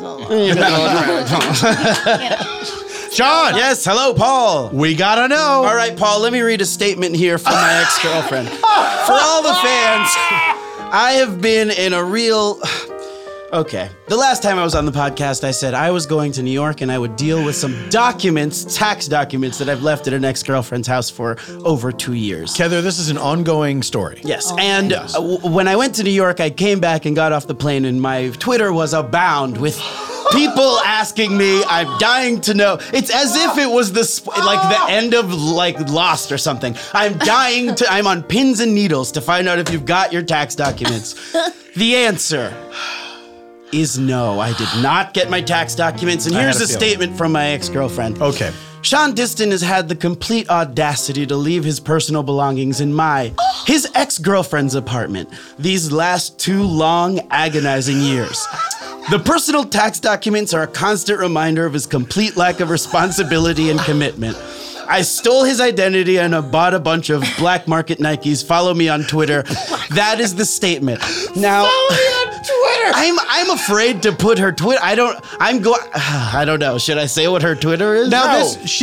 S1: Sean,
S5: Yes, hello, Paul.
S1: we gotta know.
S5: All right, Paul, let me read a statement here from my ex-girlfriend. For all the fans, I have been in a real Okay. The last time I was on the podcast, I said I was going to New York and I would deal with some documents, tax documents that I've left at an ex-girlfriend's house for over 2 years.
S1: Heather, this is an ongoing story.
S5: Yes. And when I went to New York, I came back and got off the plane and my Twitter was abound with people asking me, I'm dying to know. It's as if it was the end of Lost or something. I'm on pins and needles to find out if you've got your tax documents. The answer is no. I did not get my tax documents. And here's a statement from my ex-girlfriend.
S1: Okay.
S5: Sean Diston has had the complete audacity to leave his personal belongings in his ex-girlfriend's apartment these last 2 long, agonizing years. The personal tax documents are a constant reminder of his complete lack of responsibility and commitment. I stole his identity and I bought a bunch of black market Nikes. Follow me on Twitter. That is the statement. Now, follow me on Twitter. I'm afraid to put her Twitter. I don't know. Should I say what her Twitter is?
S1: Now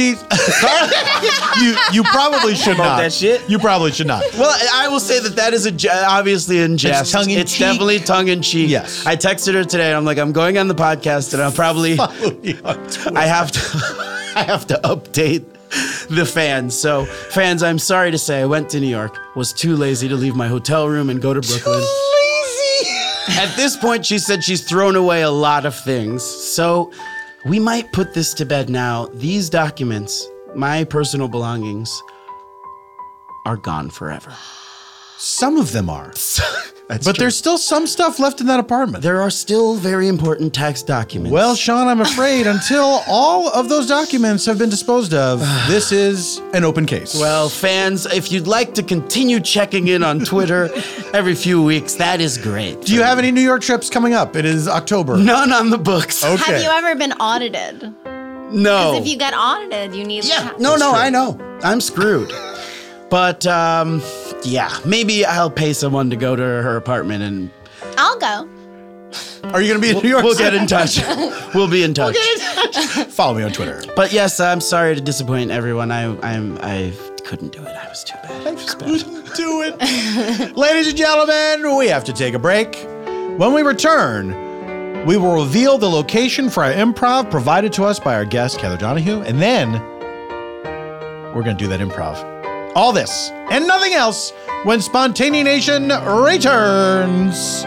S1: you probably should not.
S3: That shit?
S1: You probably should not.
S5: Well, I will say that is obviously in jest.
S1: It's tongue in cheek.
S5: It's definitely tongue in cheek.
S1: Yes.
S5: I texted her today. I'm like, I'm going on the podcast, and I'll probably.
S1: Follow me on Twitter.
S5: I have to update the fans. So, fans, I'm sorry to say I went to New York, was too lazy to leave my hotel room and go to Brooklyn. At this point, she said she's thrown away a lot of things. So, we might put this to bed now. These documents, my personal belongings, are gone forever.
S1: Some of them are.
S5: But
S1: there's still some stuff left in that apartment.
S5: There are still very important tax documents.
S1: Well, Sean, I'm afraid until all of those documents have been disposed of, this is an open case.
S5: Well, fans, if you'd like to continue checking in on Twitter every few weeks, that is great.
S1: Do you have any New York trips coming up? It is October.
S5: None on the books.
S1: Okay.
S2: Have you ever been audited?
S5: No.
S2: Because if you get audited, you need
S5: I know. I'm screwed. But, maybe I'll pay someone to go to her apartment and...
S2: I'll go.
S1: Are you going to be in New York?
S5: We'll get in touch. We'll be in touch.
S1: Follow me on Twitter.
S5: But yes, I'm sorry to disappoint everyone. I couldn't do it. I was too bad.
S1: Couldn't do it. Ladies and gentlemen, we have to take a break. When we return, we will reveal the location for our improv provided to us by our guest, Heather Donahue, and then we're going to do that improv. All this and nothing else when Spontaneous Nation returns.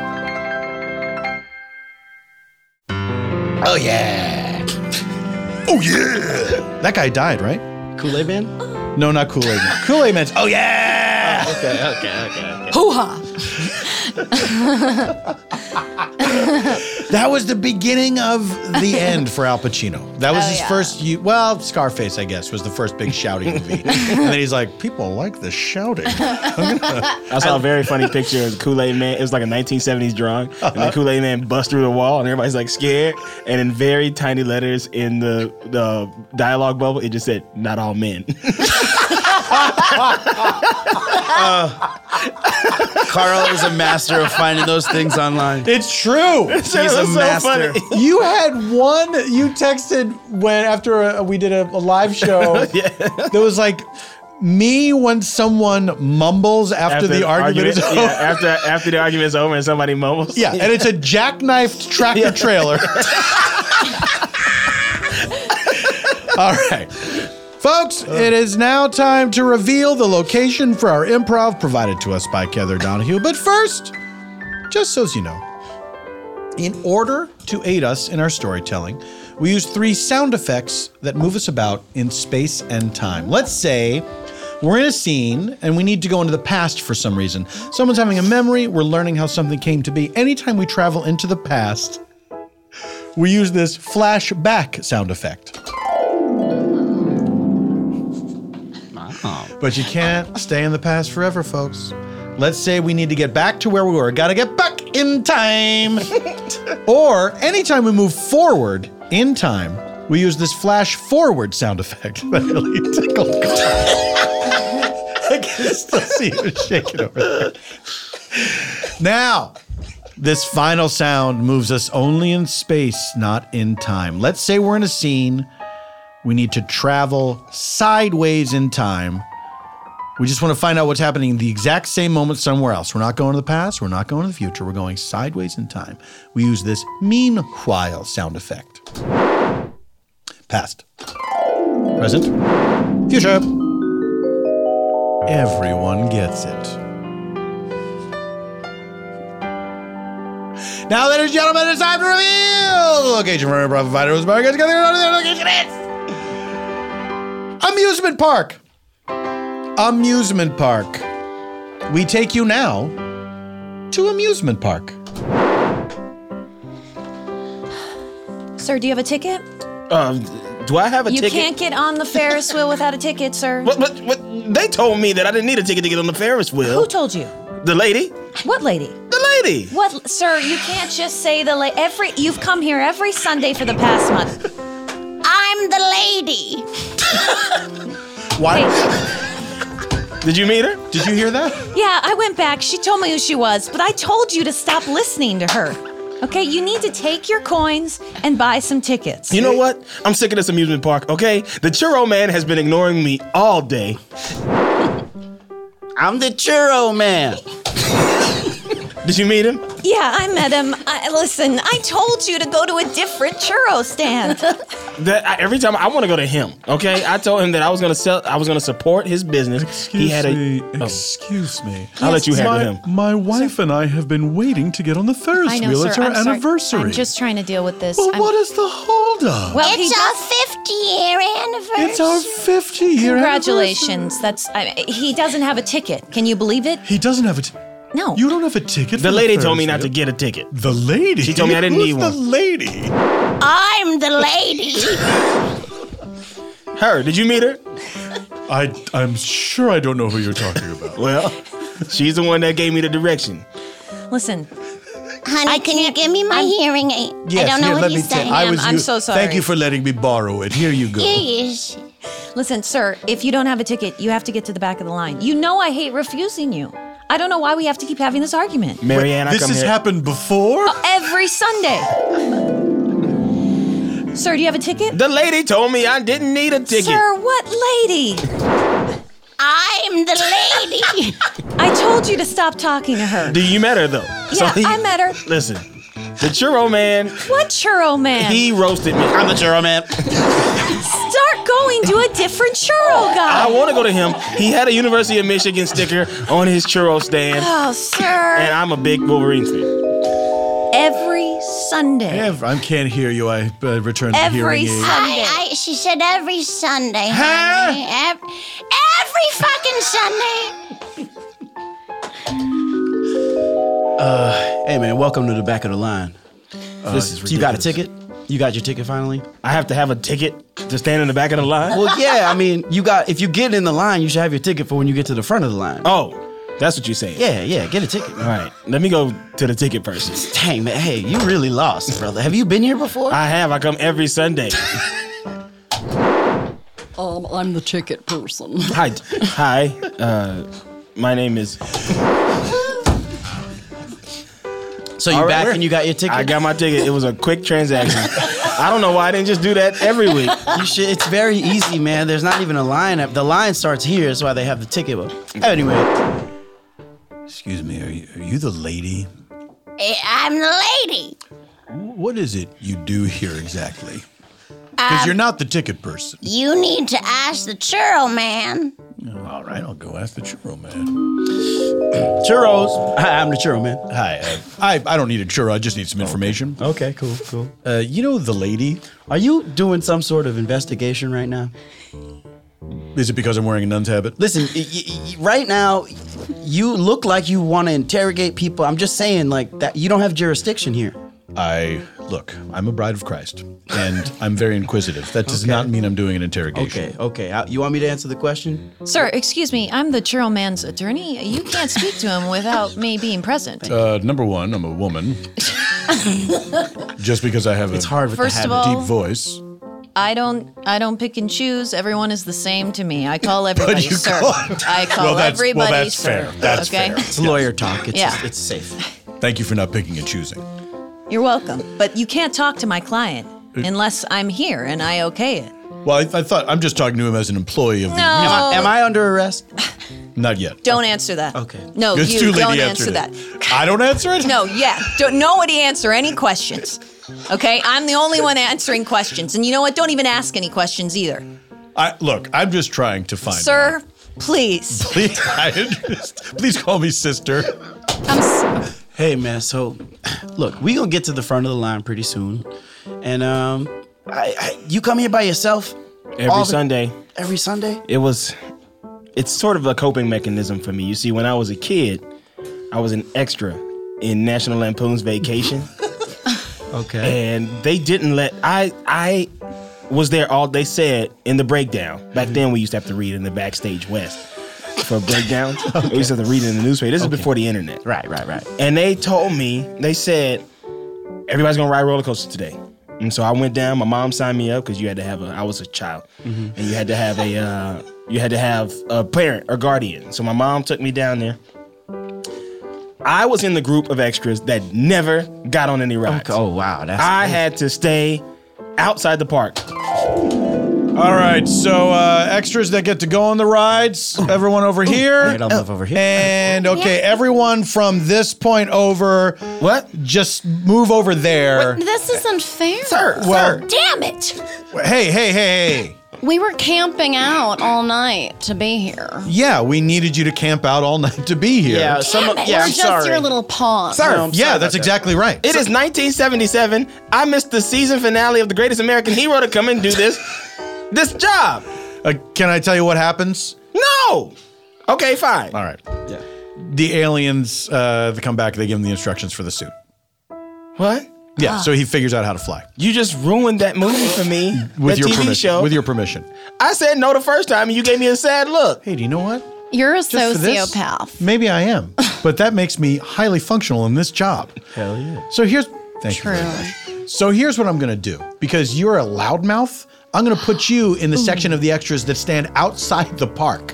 S1: Oh, yeah. Oh, yeah. That guy died, right?
S5: Kool-Aid Man?
S1: No, not Kool-Aid Man. Kool-Aid Man's, oh, yeah.
S5: Oh, okay.
S2: Hoo-ha.
S1: That was the beginning of the end for Al Pacino. That was his first, Scarface, I guess, was the first big shouting movie. And then he's like, people like the shouting.
S3: I saw a very funny picture of the Kool-Aid Man. It was like a 1970s drawing. And the Kool-Aid Man busts through the wall and everybody's like scared. And in very tiny letters in the dialogue bubble, it just said, not all men.
S5: Carl is a master of finding those things online.
S1: It's true.
S5: He's a master.
S1: You had one, you texted after we did a live show. There was like me when someone mumbles after the argument is over.
S3: Yeah, after the argument's over and somebody mumbles.
S1: Yeah, and it's a jackknifed tractor trailer. All right. Folks, it is now time to reveal the location for our improv provided to us by Heather Donahue. But first, just so you know, in order to aid us in our storytelling, we use 3 sound effects that move us about in space and time. Let's say we're in a scene and we need to go into the past for some reason. Someone's having a memory, we're learning how something came to be. Anytime we travel into the past, we use this flashback sound effect. But you can't stay in the past forever, folks. Let's say we need to get back to where we were. Gotta get back in time. Or anytime we move forward in time, we use this flash forward sound effect. That really tickled. I can still see you shaking over there. Now, this final sound moves us only in space, not in time. Let's say we're in a scene. We need to travel sideways in time. We just want to find out what's happening in the exact same moment somewhere else. We're not going to the past. We're not going to the future. We're going sideways in time. We use this meanwhile sound effect. Past. Present. Future. Everyone gets it. Now, ladies and gentlemen, it's time to reveal the location for our profit fighter who's about to get together. The location is Amusement Park. Amusement Park. We take you now to Amusement Park.
S4: Sir, do you have a ticket?
S3: Do I have a
S4: You
S3: ticket?
S4: can't get on the Ferris wheel without a ticket, sir.
S3: What? They told me that I didn't need a ticket to get on the Ferris wheel.
S4: Who told you?
S3: The lady?
S4: What lady?
S3: The lady.
S4: What, sir? You can't just say the You've come here every Sunday for the past month.
S2: I'm the lady.
S1: Why?
S3: Did you meet her?
S1: Did you hear that?
S4: Yeah, I went back. She told me who she was, but I told you to stop listening to her. Okay, you need to take your coins and buy some tickets.
S3: You know what? I'm sick of this amusement park, okay? The churro man has been ignoring me all day.
S5: I'm the churro man.
S3: Did you meet him?
S4: Yeah, I met him. Listen, I told you to go to a different churro stand.
S3: Every time I want to go to him, okay? I told him that I was gonna support his business.
S1: Excuse me.
S3: I'll let you handle him.
S1: My wife and I have been waiting to get on the Ferris
S4: I know,
S1: wheel.
S4: sir.
S1: It's our
S4: I'm sorry.
S1: anniversary.
S4: I'm just trying to deal with this.
S1: Well, what is the holdup?
S4: Well,
S2: It's our 50-year anniversary.
S1: It's our 50-year
S4: Congratulations. He doesn't have a ticket. Can you believe it?
S1: He doesn't have a
S4: No.
S1: You don't have a ticket for
S3: The lady told
S1: Ferris
S3: me not to
S1: wheel?
S3: get a ticket.
S1: The lady?
S3: She told me I didn't need one.
S1: Who's the lady?
S2: I'm the lady.
S3: Her, did you meet her?
S1: I'm sure I don't know who you're talking about.
S3: Well, she's the one that gave me the direction.
S4: Listen,
S2: Honey, can you give me my hearing aid? I don't know what he's saying.
S4: I'm so sorry.
S1: Thank you for letting me borrow it. Here you go.
S2: Yes.
S4: listen, sir, if you don't have a ticket, you have to get to the back of the line. You know I hate refusing you. I don't know why we have to keep having this argument.
S3: Marianne, I
S1: This
S3: come
S1: has
S3: here.
S1: happened before?
S4: Every Sunday. Sir, do you have a ticket?
S3: The lady told me I didn't need a ticket.
S4: Sir, what lady?
S2: I'm the lady.
S4: I told you to stop talking to her.
S3: You met her though.
S4: Yeah, I met her.
S3: Listen, the churro man,
S4: What churro man?
S3: he roasted me.
S5: I'm the churro man.
S4: Start going to a different churro guy.
S3: I want to go to him. He had a University of Michigan sticker on his churro stand,
S4: Oh, sir.
S3: and I'm a big Wolverine fan.
S4: Every Sunday.
S1: I can't hear you. I returned the
S4: Every
S1: hearing aid.
S4: Sunday.
S2: She said every Sunday,
S1: Huh?
S2: honey. Every fucking Sunday.
S5: Hey man, welcome to the back of the line.
S3: This is
S5: So you got a
S3: ridiculous.
S5: ticket? You got your ticket finally?
S3: I have to have a ticket to stand in the back of the line?
S5: Well, yeah. I mean, if you get in the line, you should have your ticket for when you get to the front of the line.
S3: Oh, that's what you're saying.
S5: Yeah, get a ticket.
S3: All right, let me go to the ticket person.
S5: Dang man, hey, you really lost, brother. Have you been here before?
S3: I have. I come every Sunday.
S6: I'm the ticket person.
S3: Hi. My name is.
S5: So you
S3: All right,
S5: back
S3: where-
S5: and you got your ticket?
S3: I got my ticket. It was a quick transaction. I don't know why I didn't just do that every week.
S5: You should. It's very easy, man. There's not even a line. The line starts here. That's why they have the ticket. But anyway,
S1: Excuse me, are you the lady?
S2: I'm the lady.
S1: What is it you do here exactly? Because you're not the ticket person.
S2: You need to ask the churro man.
S1: All right, I'll go ask the churro man.
S5: churros. I'm the churro man.
S1: Hi, I don't need a churro. I just need some information.
S5: Okay, cool.
S1: You know the lady?
S5: Are you doing some sort of investigation right now?
S1: Is it because I'm wearing a nun's habit?
S5: Listen, right now, you look like you want to interrogate people. I'm just saying, like that. You don't have jurisdiction here.
S1: Look, I'm a bride of Christ, and I'm very inquisitive. That does not mean I'm doing an interrogation.
S5: Okay. You want me to answer the question?
S4: Sir, excuse me. I'm the churro man's attorney. You can't speak to him without me being present.
S1: Number one, I'm a woman. Just because I have
S5: It's hard with
S4: First
S5: the
S4: of
S5: habit.
S4: all-
S1: deep voice.
S4: I don't pick and choose. Everyone is the same to me. I call everybody
S1: you
S4: sir.
S1: call-
S4: I call
S1: Well, that's-
S4: everybody
S1: well, that's
S4: sir.
S1: fair. That's
S4: okay?
S1: fair.
S5: It's lawyer talk. It's
S4: Yeah.
S5: it's safe.
S1: Thank you for not picking and choosing.
S4: You're welcome. But you can't talk to my client unless I'm here and I okay it.
S1: Well, I thought I'm just talking to him as an employee of the.
S4: No.
S5: Am I under arrest?
S1: Not yet.
S4: Don't answer that.
S5: Okay.
S4: No,
S1: It's
S4: you
S1: too late.
S4: don't
S1: He
S4: answer
S1: answered
S4: that.
S1: it. I don't answer it?
S4: No, yeah. Don't nobody answer any questions. Okay? I'm the only one answering questions. And you know what? Don't even ask any questions either.
S1: Look, I'm just trying to find out.
S4: Sir, please.
S1: Please call me sister.
S5: Hey, man. So, look, we gonna get to the front of the line pretty soon, and you come here by yourself
S3: Every Sunday.
S5: Every Sunday?
S3: It's sort of a coping mechanism for me. You see, when I was a kid, I was an extra in National Lampoon's Vacation.
S5: Okay.
S3: And they didn't let I was there all they said in the breakdown. Back then we used to have to read in the Backstage West for a breakdown. We used to have to read it in the newspaper. This is before the internet.
S5: Right.
S3: And they told me, they said, everybody's gonna ride roller coasters today. And so I went down. My mom signed me up because you had to have I was a child, and you had to have a parent or guardian. So my mom took me down there. I was in the group of extras that never got on any rides.
S5: Oh wow,
S3: I had to stay outside the park.
S1: All right, so extras that get to go on the rides. Everyone over here.
S5: Right, I'll move over here.
S1: And okay, everyone from this point over.
S3: What?
S1: Just move over there.
S2: This isn't fair.
S1: Well,
S4: Damn it.
S1: hey.
S2: We were camping out all night to be here.
S1: Yeah, we needed you to camp out all night to be here.
S5: Yeah,
S2: We're
S5: I'm
S2: just
S5: sorry.
S2: your little pawn.
S3: Sir,
S1: Yeah, that's exactly right.
S3: it is 1977. I missed the season finale of The Greatest American Hero to come and do this job.
S1: Can I tell you what happens?
S3: No. Okay, fine.
S1: All right. Yeah. The aliens, they come back, they give him the instructions for the suit.
S3: What?
S1: Yeah, so he figures out how to fly.
S3: You just ruined that movie for me.
S1: With
S3: that
S1: your
S3: TV
S1: permission.
S3: show.
S1: With your permission.
S3: I said no the first time and you gave me a sad look.
S1: Hey, do you know what?
S2: You're a
S1: Just for this,
S2: sociopath.
S1: maybe I am, but that makes me highly functional in this job.
S5: Hell yeah.
S1: So thank you very much. So here's what I'm gonna do. Because you're a loudmouth, I'm gonna put you in the section of the extras that stand outside the park.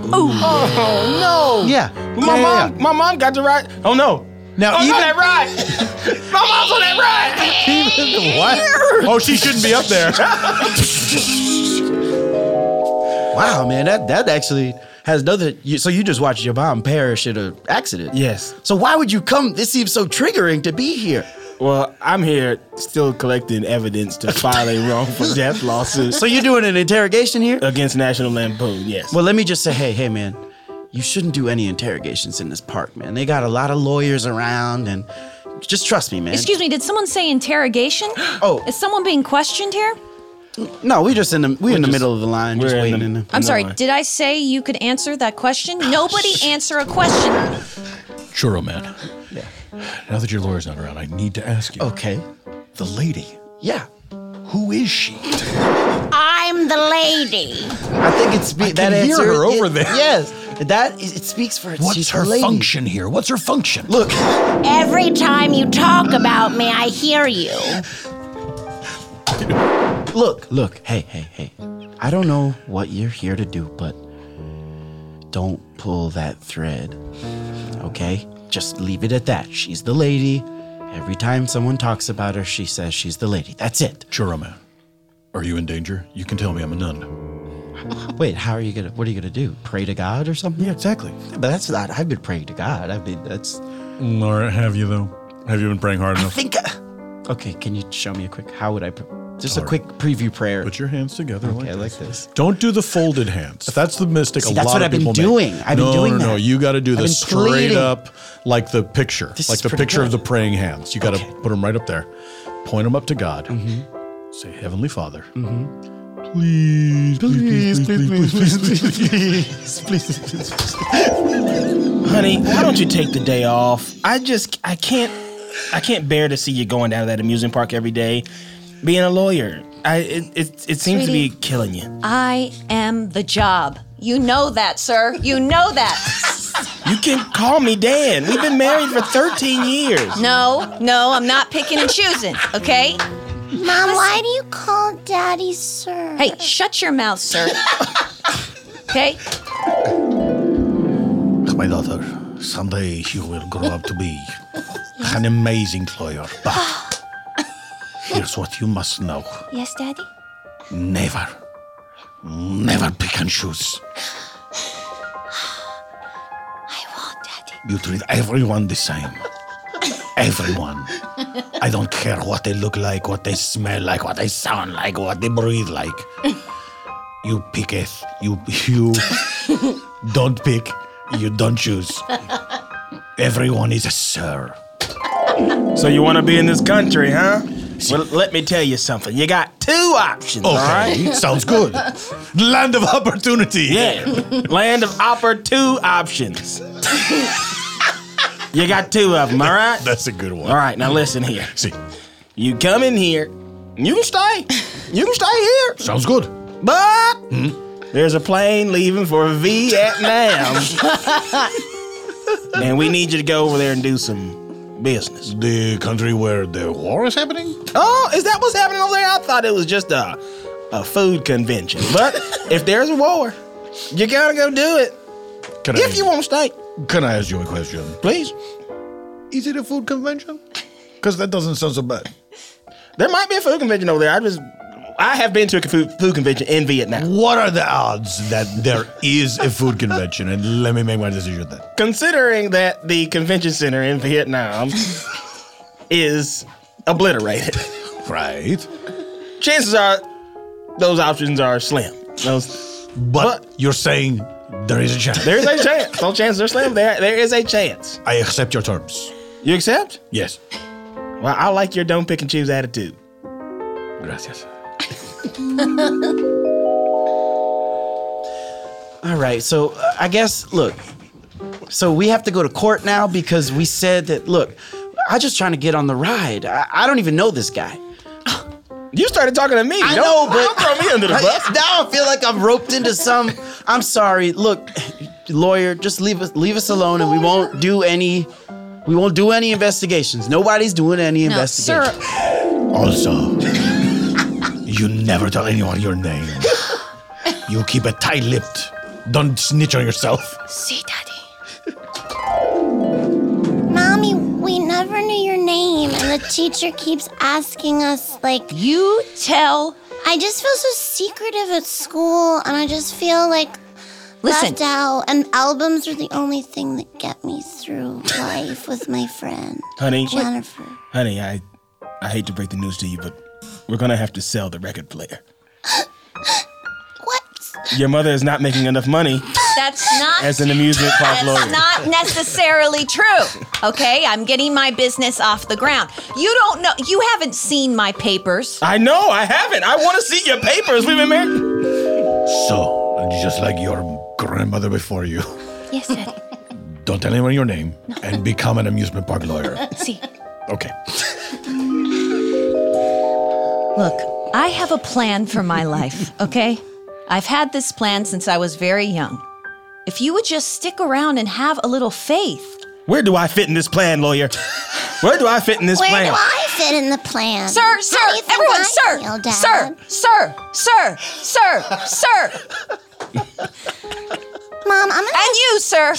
S3: Oh no.
S1: Yeah.
S3: My mom got to ride. Oh no.
S1: Now
S3: Oh,
S1: even
S3: on that ride. My mom's on that ride.
S1: what? Oh, she shouldn't be up there.
S5: Wow, man, that actually has nothing. So you just watched your mom perish in an accident.
S3: Yes.
S5: So why would you come? This seems so triggering to be here.
S3: Well, I'm here still collecting evidence to file a wrongful death lawsuit
S5: So you're doing an interrogation here?
S3: against National Lampoon. Yes.
S5: Well, let me just say, hey, man, you shouldn't do any interrogations in this park, man. They got a lot of lawyers around, and just trust me, man.
S4: Excuse me, did someone say interrogation?
S5: Oh.
S4: Is someone being questioned here?
S5: No, we're in the
S3: just-
S5: middle of the line, just
S3: we're in
S5: waiting.
S3: the-
S5: in the,
S4: I'm sorry,
S3: line.
S4: did I say you could answer that question? Nobody answer a question.
S1: Churro man. Yeah. Now that your lawyer's not around, I need to ask you.
S5: Okay.
S1: The lady.
S5: Yeah.
S1: Who is she?
S2: I'm the lady.
S5: I think it's that
S1: can hear
S5: answer.
S1: her over there.
S5: Yes, it speaks for itself.
S1: What's her function here? What's her function?
S5: Look,
S2: Every time you talk about me, I hear you.
S5: look. Hey. I don't know what you're here to do, but don't pull that thread. Okay? Just leave it at that. She's the lady. Every time someone talks about her, she says she's the lady. That's it.
S1: Churro man. Are you in danger? You can tell me I'm a nun.
S5: Wait, what are you gonna do? Pray to God or something?
S1: Yeah, exactly.
S5: But that's not, I've been praying to God. That's,
S1: Laura, have you though? Have you been praying hard
S5: I
S1: enough?
S5: think, okay, can you show me a quick, how would I, just a
S1: All right.
S5: quick preview prayer.
S1: Put your hands together
S5: Okay, like this.
S1: Don't do the folded hands. That's the mistake
S5: See,
S1: a
S5: that's
S1: lot
S5: what
S1: of
S5: I've been
S1: people
S5: doing.
S1: make.
S5: I've been doing
S1: No,
S5: that.
S1: you got to do
S5: I've
S1: the
S5: been
S1: straight
S5: pleading.
S1: up, like the picture,
S5: This
S1: like
S5: is
S1: the
S5: pretty
S1: picture of the
S5: good.
S1: praying hands. You got to
S5: Okay.
S1: put them right up there. Point them up to God.
S5: Mm-hmm.
S1: Say, Heavenly Father, please,
S3: Honey, why don't you take the day off? I can't bear to see you going down to that amusement park every day, being a lawyer. It seems to be killing you.
S4: I am the job. You know that, sir. You know that.
S3: You can call me Dan. We've been married for 13 years.
S4: No, I'm not picking and choosing, okay?
S2: Mom, why do you call Daddy sir?
S4: Hey, shut your mouth, sir. Okay?
S1: My daughter, someday you will grow up to be an amazing lawyer. But here's what you must know.
S2: Yes, Daddy?
S1: Never pick and choose. You treat everyone the same. Everyone. I don't care what they look like, what they smell like, what they sound like, what they breathe like. You picketh. You don't pick. You don't choose. Everyone is a sir.
S3: So you want to be in this country, huh? Well, let me tell you something. You got 2 options, all right?
S1: Okay, sounds good. Land of opportunity.
S3: Yeah, land of two options. You got 2 of them, all right?
S1: That's a good one.
S3: All right, now listen here.
S1: See,
S3: You come in here, you can stay. You can stay here.
S1: sounds good.
S3: But there's a plane leaving for Vietnam. And we need you to go over there and do some business.
S1: The country where the war is happening?
S3: Oh, is that what's happening over there? I thought it was just a food convention. But if there's a war, you gotta go do it. If you want to stay.
S1: Can I ask you a question?
S3: Please.
S1: Is it a food convention? Because that doesn't sound so bad.
S3: There might be a food convention over there. I have been to a food convention in Vietnam.
S1: What are the odds that there is a food convention? And let me make my decision then.
S3: Considering that the convention center in Vietnam is obliterated,
S1: Right.
S3: chances are those options are slim.
S1: But you're saying there is a chance.
S3: There is a chance. Those chances are slim. There is a chance.
S1: I accept your terms.
S3: You accept?
S1: Yes.
S3: Well, I like your don't pick and choose attitude.
S1: Gracias.
S5: All right, so I guess, look, so we have to go to court now because we said that, look, I'm just trying to get on the ride. I don't even know this guy.
S3: You started talking to me.
S5: I know, but
S3: don't throw me under the bus.
S5: Now I feel like I'm roped into some. I'm sorry. Look, lawyer, just leave us alone, and we won't do any investigations. Nobody's doing any investigations.
S4: Sir.
S1: Also, you never tell anyone your name. You keep it tight-lipped. Don't snitch on yourself.
S2: See, Daddy. Mommy, we never knew your name, and the teacher keeps asking us, like,
S4: You tell.
S2: I just feel so secretive at school, and I just feel like
S4: Listen.
S2: left out. And albums are the only thing that get me through life with my friend
S3: Honey,
S2: Jennifer.
S3: honey, I hate to break the news to you, but we're gonna have to sell the record player.
S2: What?
S3: Your mother is not making enough money
S4: That's not.
S3: as an amusement park lawyer.
S4: That's not necessarily true. Okay, I'm getting my business off the ground. You don't know. You haven't seen my papers.
S3: I know, I haven't. I want to see your papers. We've been married.
S1: So, just like your grandmother before you,
S2: Yes, Daddy.
S1: don't tell anyone your name and become an amusement park lawyer.
S2: See.
S1: Okay.
S4: Look, I have a plan for my life, okay? I've had this plan since I was very young. If you would just stick around and have a little faith.
S3: Where do I fit in this plan, lawyer? Where do I fit in this
S2: Where
S3: plan?
S2: do I fit in the plan?
S4: Sir,
S2: How
S4: sir,
S2: do you think
S4: everyone,
S2: I
S4: sir,
S2: feel, Dad?
S4: sir.
S2: Mom, I'm gonna.
S4: And you, sir.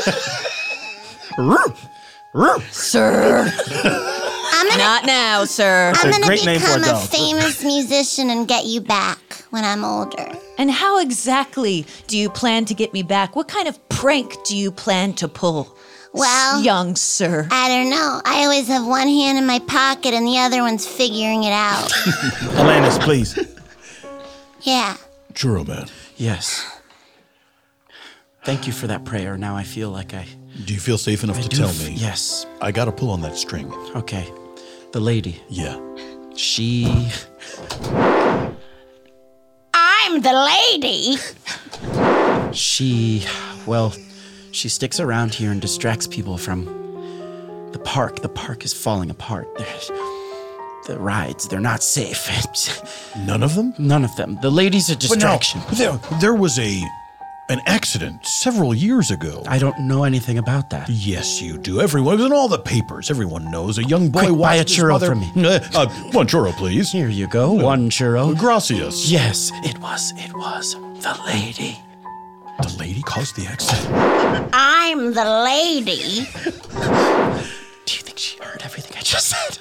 S4: Sir.
S2: I'm gonna.
S4: Not now, sir.
S2: I'm
S3: a
S2: gonna
S3: great name for a
S2: become a
S3: dog.
S2: famous musician and get you back when I'm older.
S4: And how exactly do you plan to get me back? What kind of prank do you plan to pull?
S2: Well,
S4: Young sir.
S2: I don't know. I always have one hand in my pocket and the other one's figuring it out.
S3: Alanis, please.
S2: Yeah.
S1: Churro man,
S5: Yes. Thank you for that prayer. Now I feel like I
S1: do you feel safe enough to
S5: do
S1: tell
S5: f-
S1: me?
S5: Yes.
S1: I gotta pull on that string.
S5: Okay. The lady.
S1: Yeah.
S5: She.
S2: I'm the lady.
S5: She sticks around here and distracts people from the park. The park is falling apart. The rides, they're not safe.
S1: None of them?
S5: None of them. The lady's a
S1: But no,
S5: distraction.
S1: there was an accident several years ago.
S5: I don't know anything about that.
S1: Yes, you do. Everyone, it was in all the papers. Everyone knows. A young boy
S5: Quick, buy a
S1: watched his
S5: churro
S1: mother.
S5: for me.
S1: One churro, please.
S5: Here you go. One churro.
S1: Gracias.
S5: Yes, it was the lady.
S1: The lady caused the accident.
S2: I'm the lady.
S5: Do you think she heard everything I just said?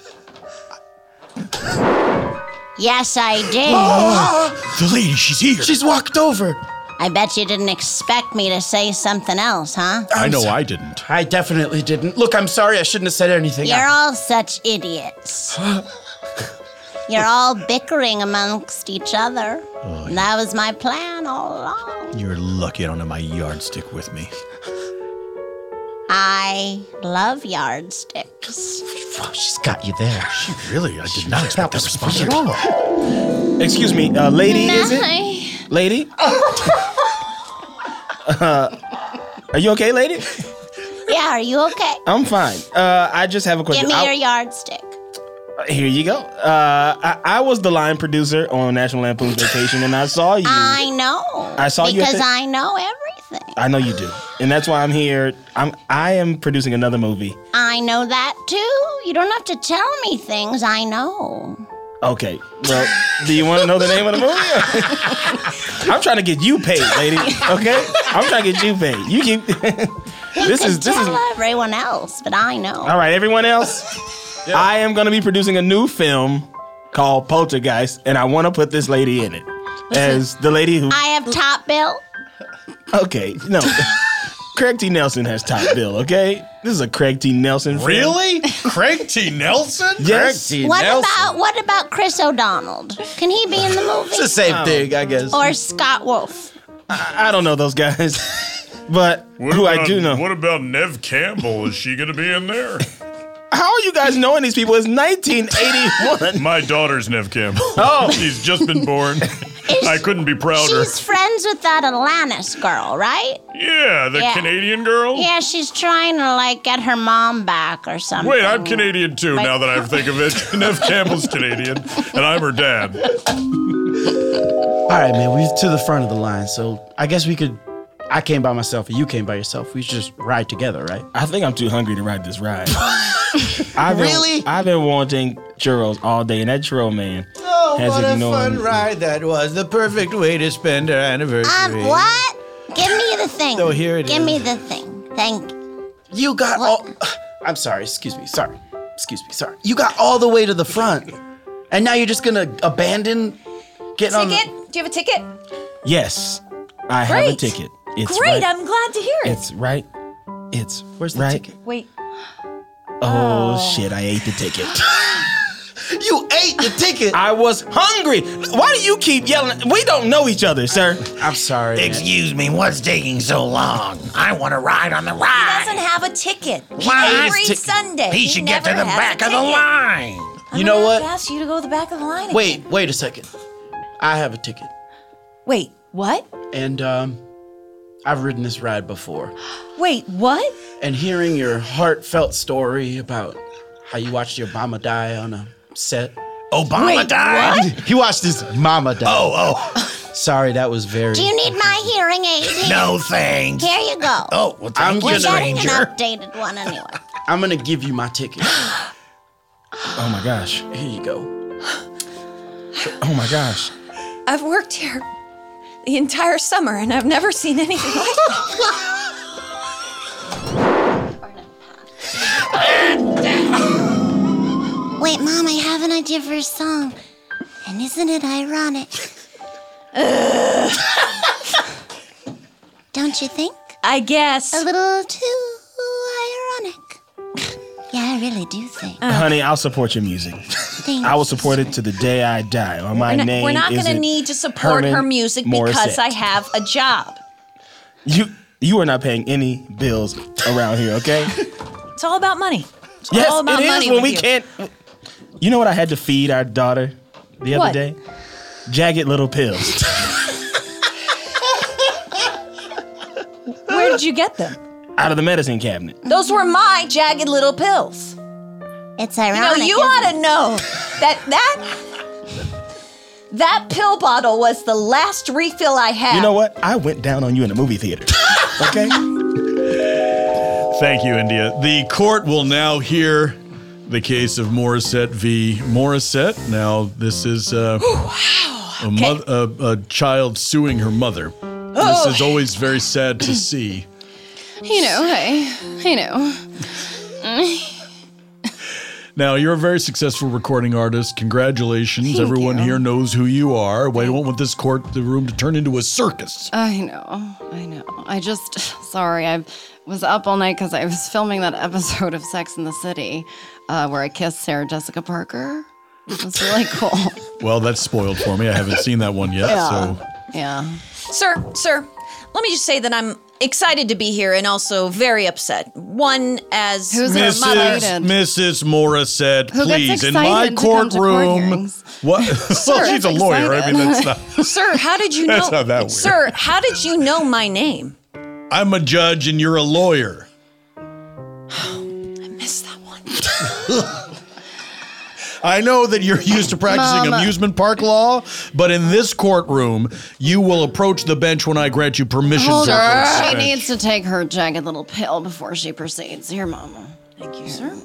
S2: Yes, I did.
S1: The lady, she's here.
S5: She's walked over.
S7: I bet you didn't expect me to say something else, huh?
S1: I know I didn't.
S5: I definitely didn't. Look, I'm sorry. I shouldn't have said anything.
S7: You're all such idiots. You're all bickering amongst each other.
S1: Oh, yeah.
S7: That was my plan all along.
S1: You're lucky I don't have my yardstick with me.
S7: I love yardsticks.
S5: Oh, she's got you there.
S1: Really? I did not expect that response at all.
S3: Excuse me, lady, is it?
S2: Hi.
S3: Lady? Are you okay, lady?
S7: Yeah, are you okay?
S3: I'm fine. I just have a question.
S7: Give me your yardstick.
S3: Here you go. I was the line producer on National Lampoon's Vacation, and I saw you.
S7: I know.
S3: I saw you at
S7: because
S3: the-
S7: I know everything.
S3: I know you do, and that's why I'm here. I am producing another movie.
S7: I know that too. You don't have to tell me things I know.
S3: Okay. Well, do you want to know the name of the movie? I'm trying to get you paid, lady. Okay. I'm trying to get you paid. You keep.
S7: You can tell everyone else, but I know.
S3: All right, everyone else. Yeah. I am going to be producing a new film called Poltergeist, and I want to put this lady in it as the lady who.
S7: I have top bill.
S3: Okay, no. Craig T. Nelson has top bill, okay? This is a Craig T. Nelson film.
S1: Really? Craig T. Nelson?
S3: Yes.
S5: Craig T.
S7: What
S5: Nelson.
S7: about Chris O'Donnell? Can he be in the movie?
S5: It's the same thing, I guess.
S7: Or Scott Wolf?
S3: I don't know those guys, but I do know.
S8: What about Nev Campbell? Is she going to be in there?
S3: How are you guys knowing these people? It's 1981.
S8: My daughter's Nev Campbell.
S3: Oh.
S8: She's just been born. I couldn't be prouder.
S7: She's friends with that Alanis girl, right?
S8: Yeah, the Canadian girl?
S7: Yeah, she's trying to, get her mom back or something.
S8: Wait, I'm Canadian too, now that I think of it. Nev Campbell's Canadian, and I'm her dad.
S5: All right, man, we're to the front of the line, so I guess we could. I came by myself and you came by yourself. We should just ride together, right?
S3: I think I'm too hungry to ride this ride.
S5: Really?
S3: I've been wanting churros all day, and that churro man
S1: Oh,
S3: has
S1: what a
S3: ignored
S1: fun
S3: me.
S1: ride that was. The perfect way to spend our anniversary.
S7: What? Give me the thing.
S1: So here it
S7: Give
S1: is.
S7: me the thing. Thank you.
S5: You got all. I'm sorry. Excuse me. Sorry. You got all the way to the front, and now you're just gonna abandon getting on.
S4: Ticket? Do you have a ticket?
S3: Yes, I have a
S4: Great.
S3: ticket. It's
S4: Great,
S3: right.
S4: I'm glad to hear it.
S3: It's right. It's
S5: Where's the
S3: right.
S5: ticket?
S4: Wait,
S3: Oh shit! I ate the ticket.
S5: You ate the ticket.
S3: I was hungry. Why do you keep yelling? We don't know each other, sir.
S5: I'm sorry. man.
S9: Excuse me, what's taking so long? I want to ride on the
S4: he
S9: ride.
S4: doesn't have a ticket.
S9: Why?
S4: Every
S5: His
S4: Sunday.
S9: He should get to
S4: never
S9: the
S4: has
S9: back
S4: a
S9: of the
S4: ticket.
S9: line.
S4: I'm
S5: You know
S4: gonna
S5: what?
S4: have to ask you to go to the back of the line
S5: Wait,
S4: again.
S5: wait a second. I have a ticket,
S4: Wait, what?
S5: and I've ridden this ride before.
S4: Wait, what?
S5: And hearing your heartfelt story about how you watched your mama die on a set.
S9: Obama
S4: Wait,
S9: died?
S5: He watched his mama die.
S9: Oh,
S5: Sorry, that was very.
S7: Do you need my hearing aid?
S9: no thanks.
S7: Here you go.
S9: Oh, well, thank
S7: We're
S9: you,
S7: getting an
S9: stranger.
S7: updated one anyway.
S5: I'm gonna give you my ticket.
S3: Oh my gosh.
S5: Here you go.
S3: Oh my gosh.
S4: I've worked here the entire summer and I've never seen anything like it.
S7: Wait, Mom, I have an idea for a song. And isn't it ironic? Don't you think?
S4: I guess.
S7: A little too ironic. Yeah, I really do think.
S3: Honey, I'll support your music.
S7: Thank
S3: I will
S7: you,
S3: support it to the day I die. Or my name
S4: We're not going to
S3: isn't
S4: need to support her
S3: Herman
S4: music because
S3: Morissette.
S4: I have a job.
S3: You are not paying any bills around here, okay?
S4: It's all about money. It's
S3: Yes,
S4: all about
S3: it is
S4: money
S3: when
S4: with
S3: we
S4: you.
S3: can't. You know what I had to feed our daughter the other
S4: What?
S3: day? Jagged Little Pills.
S4: Where did you get them?
S3: Out of the medicine cabinet.
S4: Those were my jagged little pills.
S7: It's
S4: You know,
S7: ironic.
S4: you
S7: isn't
S4: ought
S7: it?
S4: to know that pill bottle was the last refill I had.
S3: You know what? I went down on you in the movie theater. Okay?
S10: Thank you, India. The court will now hear the case of Morissette v. Morissette. Now, this is a child suing her mother. This is always very sad to see.
S2: I know.
S10: Now, you're a very successful recording artist. Congratulations.
S2: Thank
S10: Everyone
S2: you.
S10: here knows who you are. We don't want this room to turn into a circus.
S2: I know. I just, sorry, I was up all night because I was filming that episode of Sex and the City where I kissed Sarah Jessica Parker. It was really cool.
S10: Well, that's spoiled for me. I haven't seen that one yet, so...
S2: Yeah.
S4: Sir, let me just say that I'm excited to be here and also very upset. One, as
S2: Who's
S4: her mother.
S10: Mrs. Morissette,
S2: Who gets
S10: please, in my
S2: excited to come to court
S10: courtroom...
S2: hearings?
S10: What? Well, she's a lawyer. I mean, that's not...
S4: Sir, how did you know?
S10: That's not that weird.
S4: Sir, how did you know my name?
S10: I'm a judge and you're a lawyer.
S4: I missed that one.
S10: I know that you're used to practicing amusement park law, but in this courtroom, you will approach the bench when I grant you permission to approach the
S2: She
S10: bench.
S2: needs to take her jagged little pill before she proceeds. Here, Mama.
S4: Thank you, sir.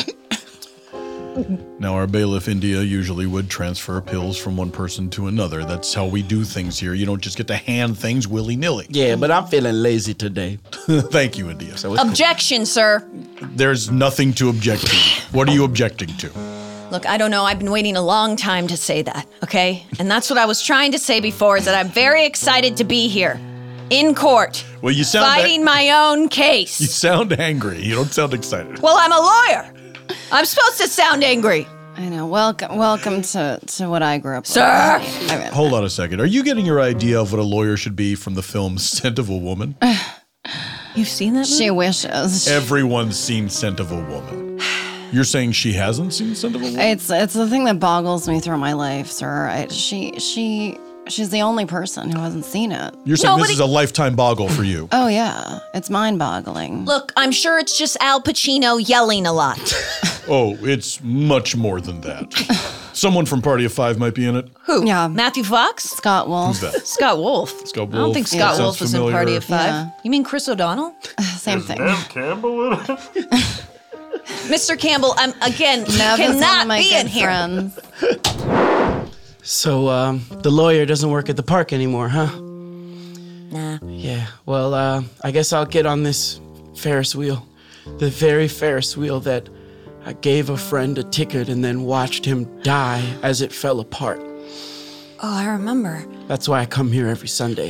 S10: Now, our bailiff, India, usually would transfer pills from one person to another. That's how we do things here. You don't just get to hand things willy-nilly.
S5: Yeah, but I'm feeling lazy today.
S10: Thank you, India.
S5: So it's
S4: Objection, sir.
S10: There's nothing to object to. What are you objecting to?
S4: Look, I don't know. I've been waiting a long time to say that, okay? And that's what I was trying to say before, is that I'm very excited to be here in court.
S10: Well, you sound
S4: fighting my own
S10: You
S4: case.
S10: sound angry. You don't sound excited.
S4: Well, I'm a lawyer. I'm supposed to sound angry.
S2: I know. Welcome to what I grew up with.
S4: Sir!
S2: I mean,
S10: Hold on a second. Are you getting your idea of what a lawyer should be from the film Scent of a Woman?
S4: You've seen that movie?
S2: she wishes.
S10: Everyone's seen Scent of a Woman. You're saying she hasn't seen Scent of a Woman?
S2: It's the thing that boggles me through my life, sir. She's the only person who hasn't seen it.
S10: You're saying
S4: Nobody-
S10: this is a lifetime boggle for you.
S2: Oh yeah, it's mind-boggling.
S4: Look, I'm sure it's just Al Pacino yelling a lot.
S10: Oh, it's much more than that. Someone from Party of Five might be in it.
S4: Who?
S2: Yeah.
S4: Matthew Fox?
S2: Scott Wolf.
S10: Who's that?
S4: Scott Wolf.
S10: Scott
S4: I don't
S10: Wolf.
S4: think
S10: Yeah.
S4: Scott
S10: Sounds
S4: Wolf was in Party
S10: familiar.
S4: of Five.
S2: Yeah.
S4: You mean Chris O'Donnell?
S2: Same thing.
S8: Campbell in it?
S4: Mr. Campbell, I'm again
S2: Nev is one of
S4: cannot
S2: my
S4: be
S2: good
S4: in here.
S2: friends.
S5: So, the lawyer doesn't work at the park anymore, huh?
S4: Nah.
S5: Yeah, well, I guess I'll get on this Ferris wheel. The very Ferris wheel that I gave a friend a ticket and then watched him die as it fell apart.
S4: Oh, I remember.
S5: That's why I come here every Sunday.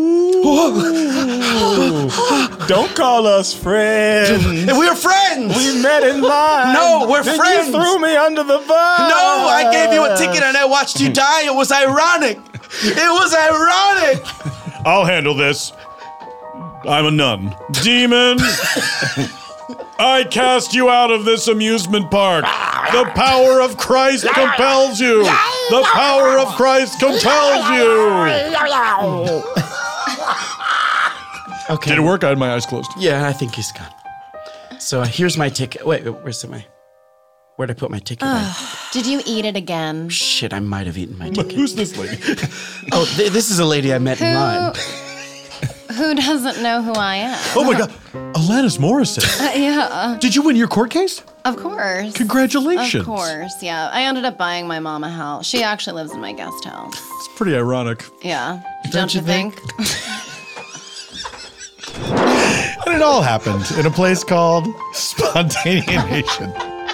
S3: Don't call us friends.
S5: We're friends!
S3: We met in line.
S5: No, we're
S3: Then
S5: friends.
S3: You threw me under the bus.
S5: No, I gave you a ticket and I watched you die. It was ironic. It was ironic.
S10: I'll handle this. I'm a nun. Demon! I cast you out of this amusement park. The power of Christ compels you. The power of Christ compels you.
S5: Okay.
S10: Did it work? I had my eyes closed.
S5: Yeah, I think he's gone. So here's my ticket. Wait, where'd I put my ticket?
S2: Did you eat it again?
S5: Shit, I might have eaten my ticket.
S10: Who's this lady?
S5: Oh, this is a lady I met in line.
S2: Who doesn't know who I am?
S10: Oh my God. Alanis Morissette.
S2: Yeah,
S10: Did you win your court case?
S2: of course.
S10: Congratulations.
S2: Of course, yeah. I ended up buying my mom a house. She actually lives in my guest house.
S10: It's pretty ironic.
S2: Yeah. Don't you think?
S1: And it all happened in a place called Spontaneation.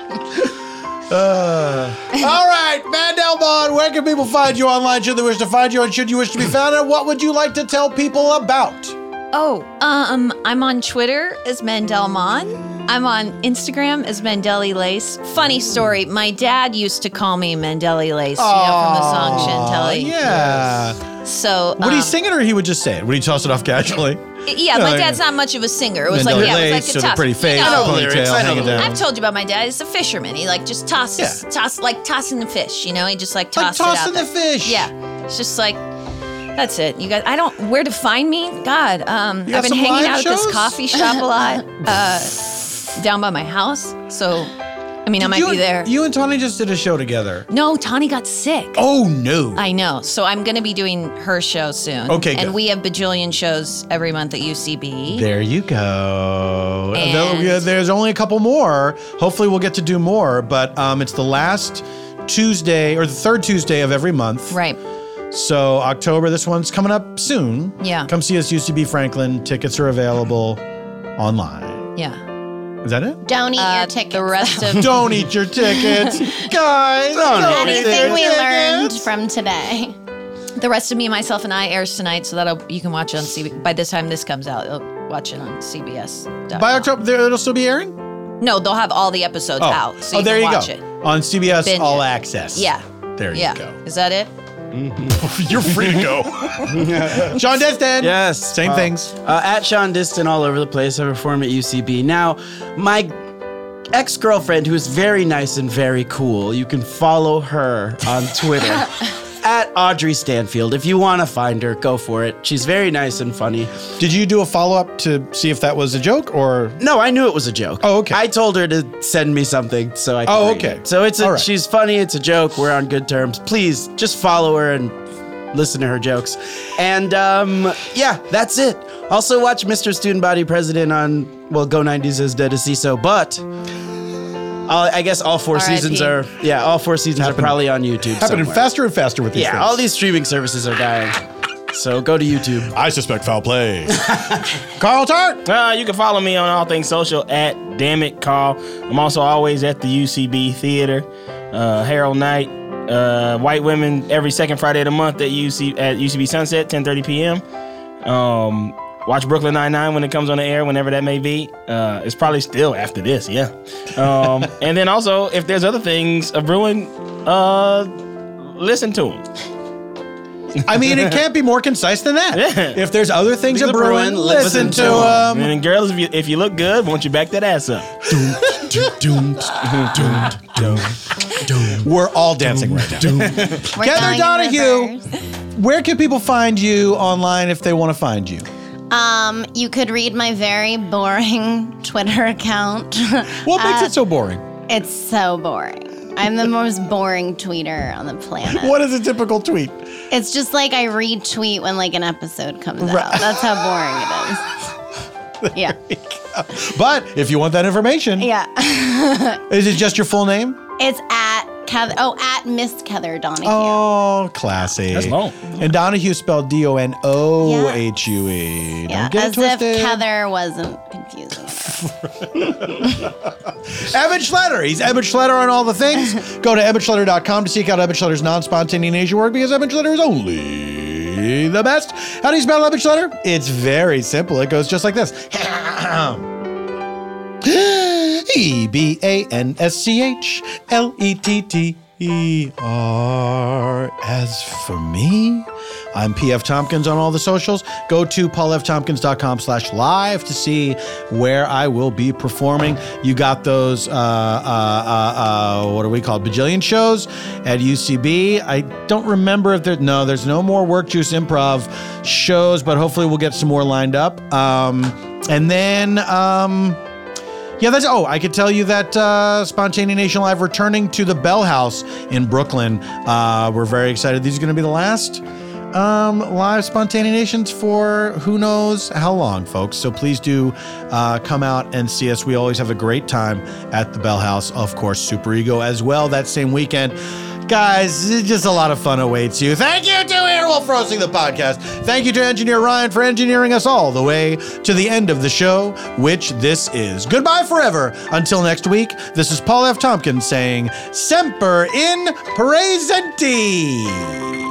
S1: All right, Mandel Bond, where can people find you online should they wish to find you, and should you wish to be found? And what would you like to tell people about?
S4: Oh, I'm on Twitter as Mandelmon. I'm on Instagram as Mandeli Lace. Funny story, my dad used to call me Mandeli Lace, from the song Chantilly.
S1: Yeah.
S4: So,
S1: Would he sing it, or he would just say it? Would he toss it off casually?
S4: yeah, my dad's not much of a singer. It was
S1: Mandela
S4: like, yeah, it
S1: Lace,
S4: was like a
S1: or the
S4: toss.
S1: pretty face,
S4: You know,
S5: lyrics,
S1: ponytail,
S5: I know
S1: hanging
S5: the
S1: down.
S4: I've told you about my dad. He's a fisherman. He like just tosses, like tossing the fish. You know, he just like tosses it out
S1: tossing
S4: there.
S1: the fish.
S4: Yeah, it's just like that's it. You guys, I don't where to find me. God, I've been
S1: some
S4: hanging
S1: live
S4: out at this
S1: shows?
S4: coffee shop a lot, down by my house. So, I mean, I might be there.
S1: You and Tawny just did a show together.
S4: No, Tawny got sick.
S1: Oh, no.
S4: I know. So I'm going to be doing her show soon.
S1: Okay,
S4: And
S1: good.
S4: we have bajillion shows every month at UCB.
S1: There you go.
S4: And-
S1: There's only a couple more. Hopefully we'll get to do more, but it's the last Tuesday or the third Tuesday of every month.
S4: Right.
S1: So October, this one's coming up soon.
S4: Yeah.
S1: Come see us, UCB Franklin. Tickets are available online.
S4: Yeah.
S1: Is that it?
S2: Don't eat your tickets.
S4: The rest of
S1: Don't eat your tickets. Guys, don't eat
S2: Anything
S1: your
S2: we
S1: tickets.
S2: learned from today.
S4: the rest of Me, Myself, and I airs tonight, so you can watch it on CBS. By the time this comes out, you'll watch it on CBS.
S1: By October, it'll still be airing?
S4: No, they'll have all the episodes out, so
S1: there
S4: can
S1: you
S4: watch
S1: go.
S4: it.
S1: On CBS
S4: Binge
S1: All
S4: it.
S1: Access.
S4: Yeah.
S1: There you go.
S4: Is that it?
S8: You're free to go.
S1: Sean Destin.
S5: Yes.
S1: Same things.
S5: At Sean Diston all over the place. I perform at UCB. Now, my ex-girlfriend, who is very nice and very cool, you can follow her on Twitter. At Audrey Stanfield. If you want to find her, go for it. She's very nice and funny.
S1: Did you do a follow-up to see if that was a joke or?
S5: No, I knew it was a joke.
S1: Oh, okay.
S5: I told her to send me something so I could
S1: Oh,
S5: read
S1: okay.
S5: it. So
S1: All right.
S5: she's funny, it's a joke, we're on good terms. Please, just follow her and listen to her jokes. And yeah, that's it. Also watch Mr. Student Body President on, well, Go 90s is dead to see so, but I guess all four
S4: R.I.P.
S5: seasons are probably on YouTube
S1: Happening
S5: somewhere.
S1: faster and faster with these
S5: Yeah,
S1: things.
S5: all these streaming services are dying. So go to YouTube.
S8: I suspect foul play.
S1: Carl Tart.
S3: You can follow me on all things social at Dammit Carl. I'm also always at the UCB Theater, Harold Night, White Women every second Friday of the month at UCB Sunset, 10:30 p.m. Watch Brooklyn Nine-Nine when it comes on the air, whenever that may be. It's probably still after this, yeah. And then also, if there's other things brewing, listen to them.
S1: I mean, it can't be more concise than that.
S3: Yeah.
S1: If there's other things a brewing, listen to them.
S3: And girls, if you look good, won't you back that ass up?
S1: We're all dancing right now.
S2: We're
S1: Heather
S2: going in
S1: Donahue,
S2: reverse.
S1: where can people find you online if they want to find you?
S2: You could read my very boring Twitter account.
S1: What makes it so boring?
S2: It's so boring. I'm the most boring tweeter on the planet.
S1: What is a typical tweet?
S2: It's just like I retweet when like an episode comes out. That's how boring it is. Yeah.
S1: But if you want that information,
S2: Yeah.
S1: is it just your full name?
S2: It's at Miss Heather Donahue.
S1: Oh, classy.
S3: That's long.
S1: And Donahue spelled Donohue.
S2: Yeah,
S1: Don't get
S2: as
S1: it twisted.
S2: if Heather wasn't confusing.
S1: Evan Schletter. He's Evan Schletter on all the things. Go to evanschletter.com to seek out Evan Schletter's non-spontaneous work because Evan Schletter is only the best. How do you spell Evan Schletter? It's very simple. It goes just like this. EBANSCHLETTER. As for me, I'm PF Tompkins on all the socials. Go to paulftompkins.com/live to see where I will be performing. You got those, what are we called? Bajillion shows at UCB. I don't remember if there's no more Work Juice Improv shows, but hopefully we'll get some more lined up. And then, yeah, I could tell you that Spontaneous Nation Live returning to the Bell House in Brooklyn. We're very excited. These are going to be the last live Spontaneous Nations for who knows how long, folks. So please do come out and see us. We always have a great time at the Bell House. Of course, Super Ego as well that same weekend. Guys, just a lot of fun awaits you. Thank you to Earwolf for hosting the podcast. Thank you to Engineer Ryan for engineering us all the way to the end of the show, which this is. Goodbye forever. Until next week, this is Paul F. Tompkins saying, Semper in Presenti.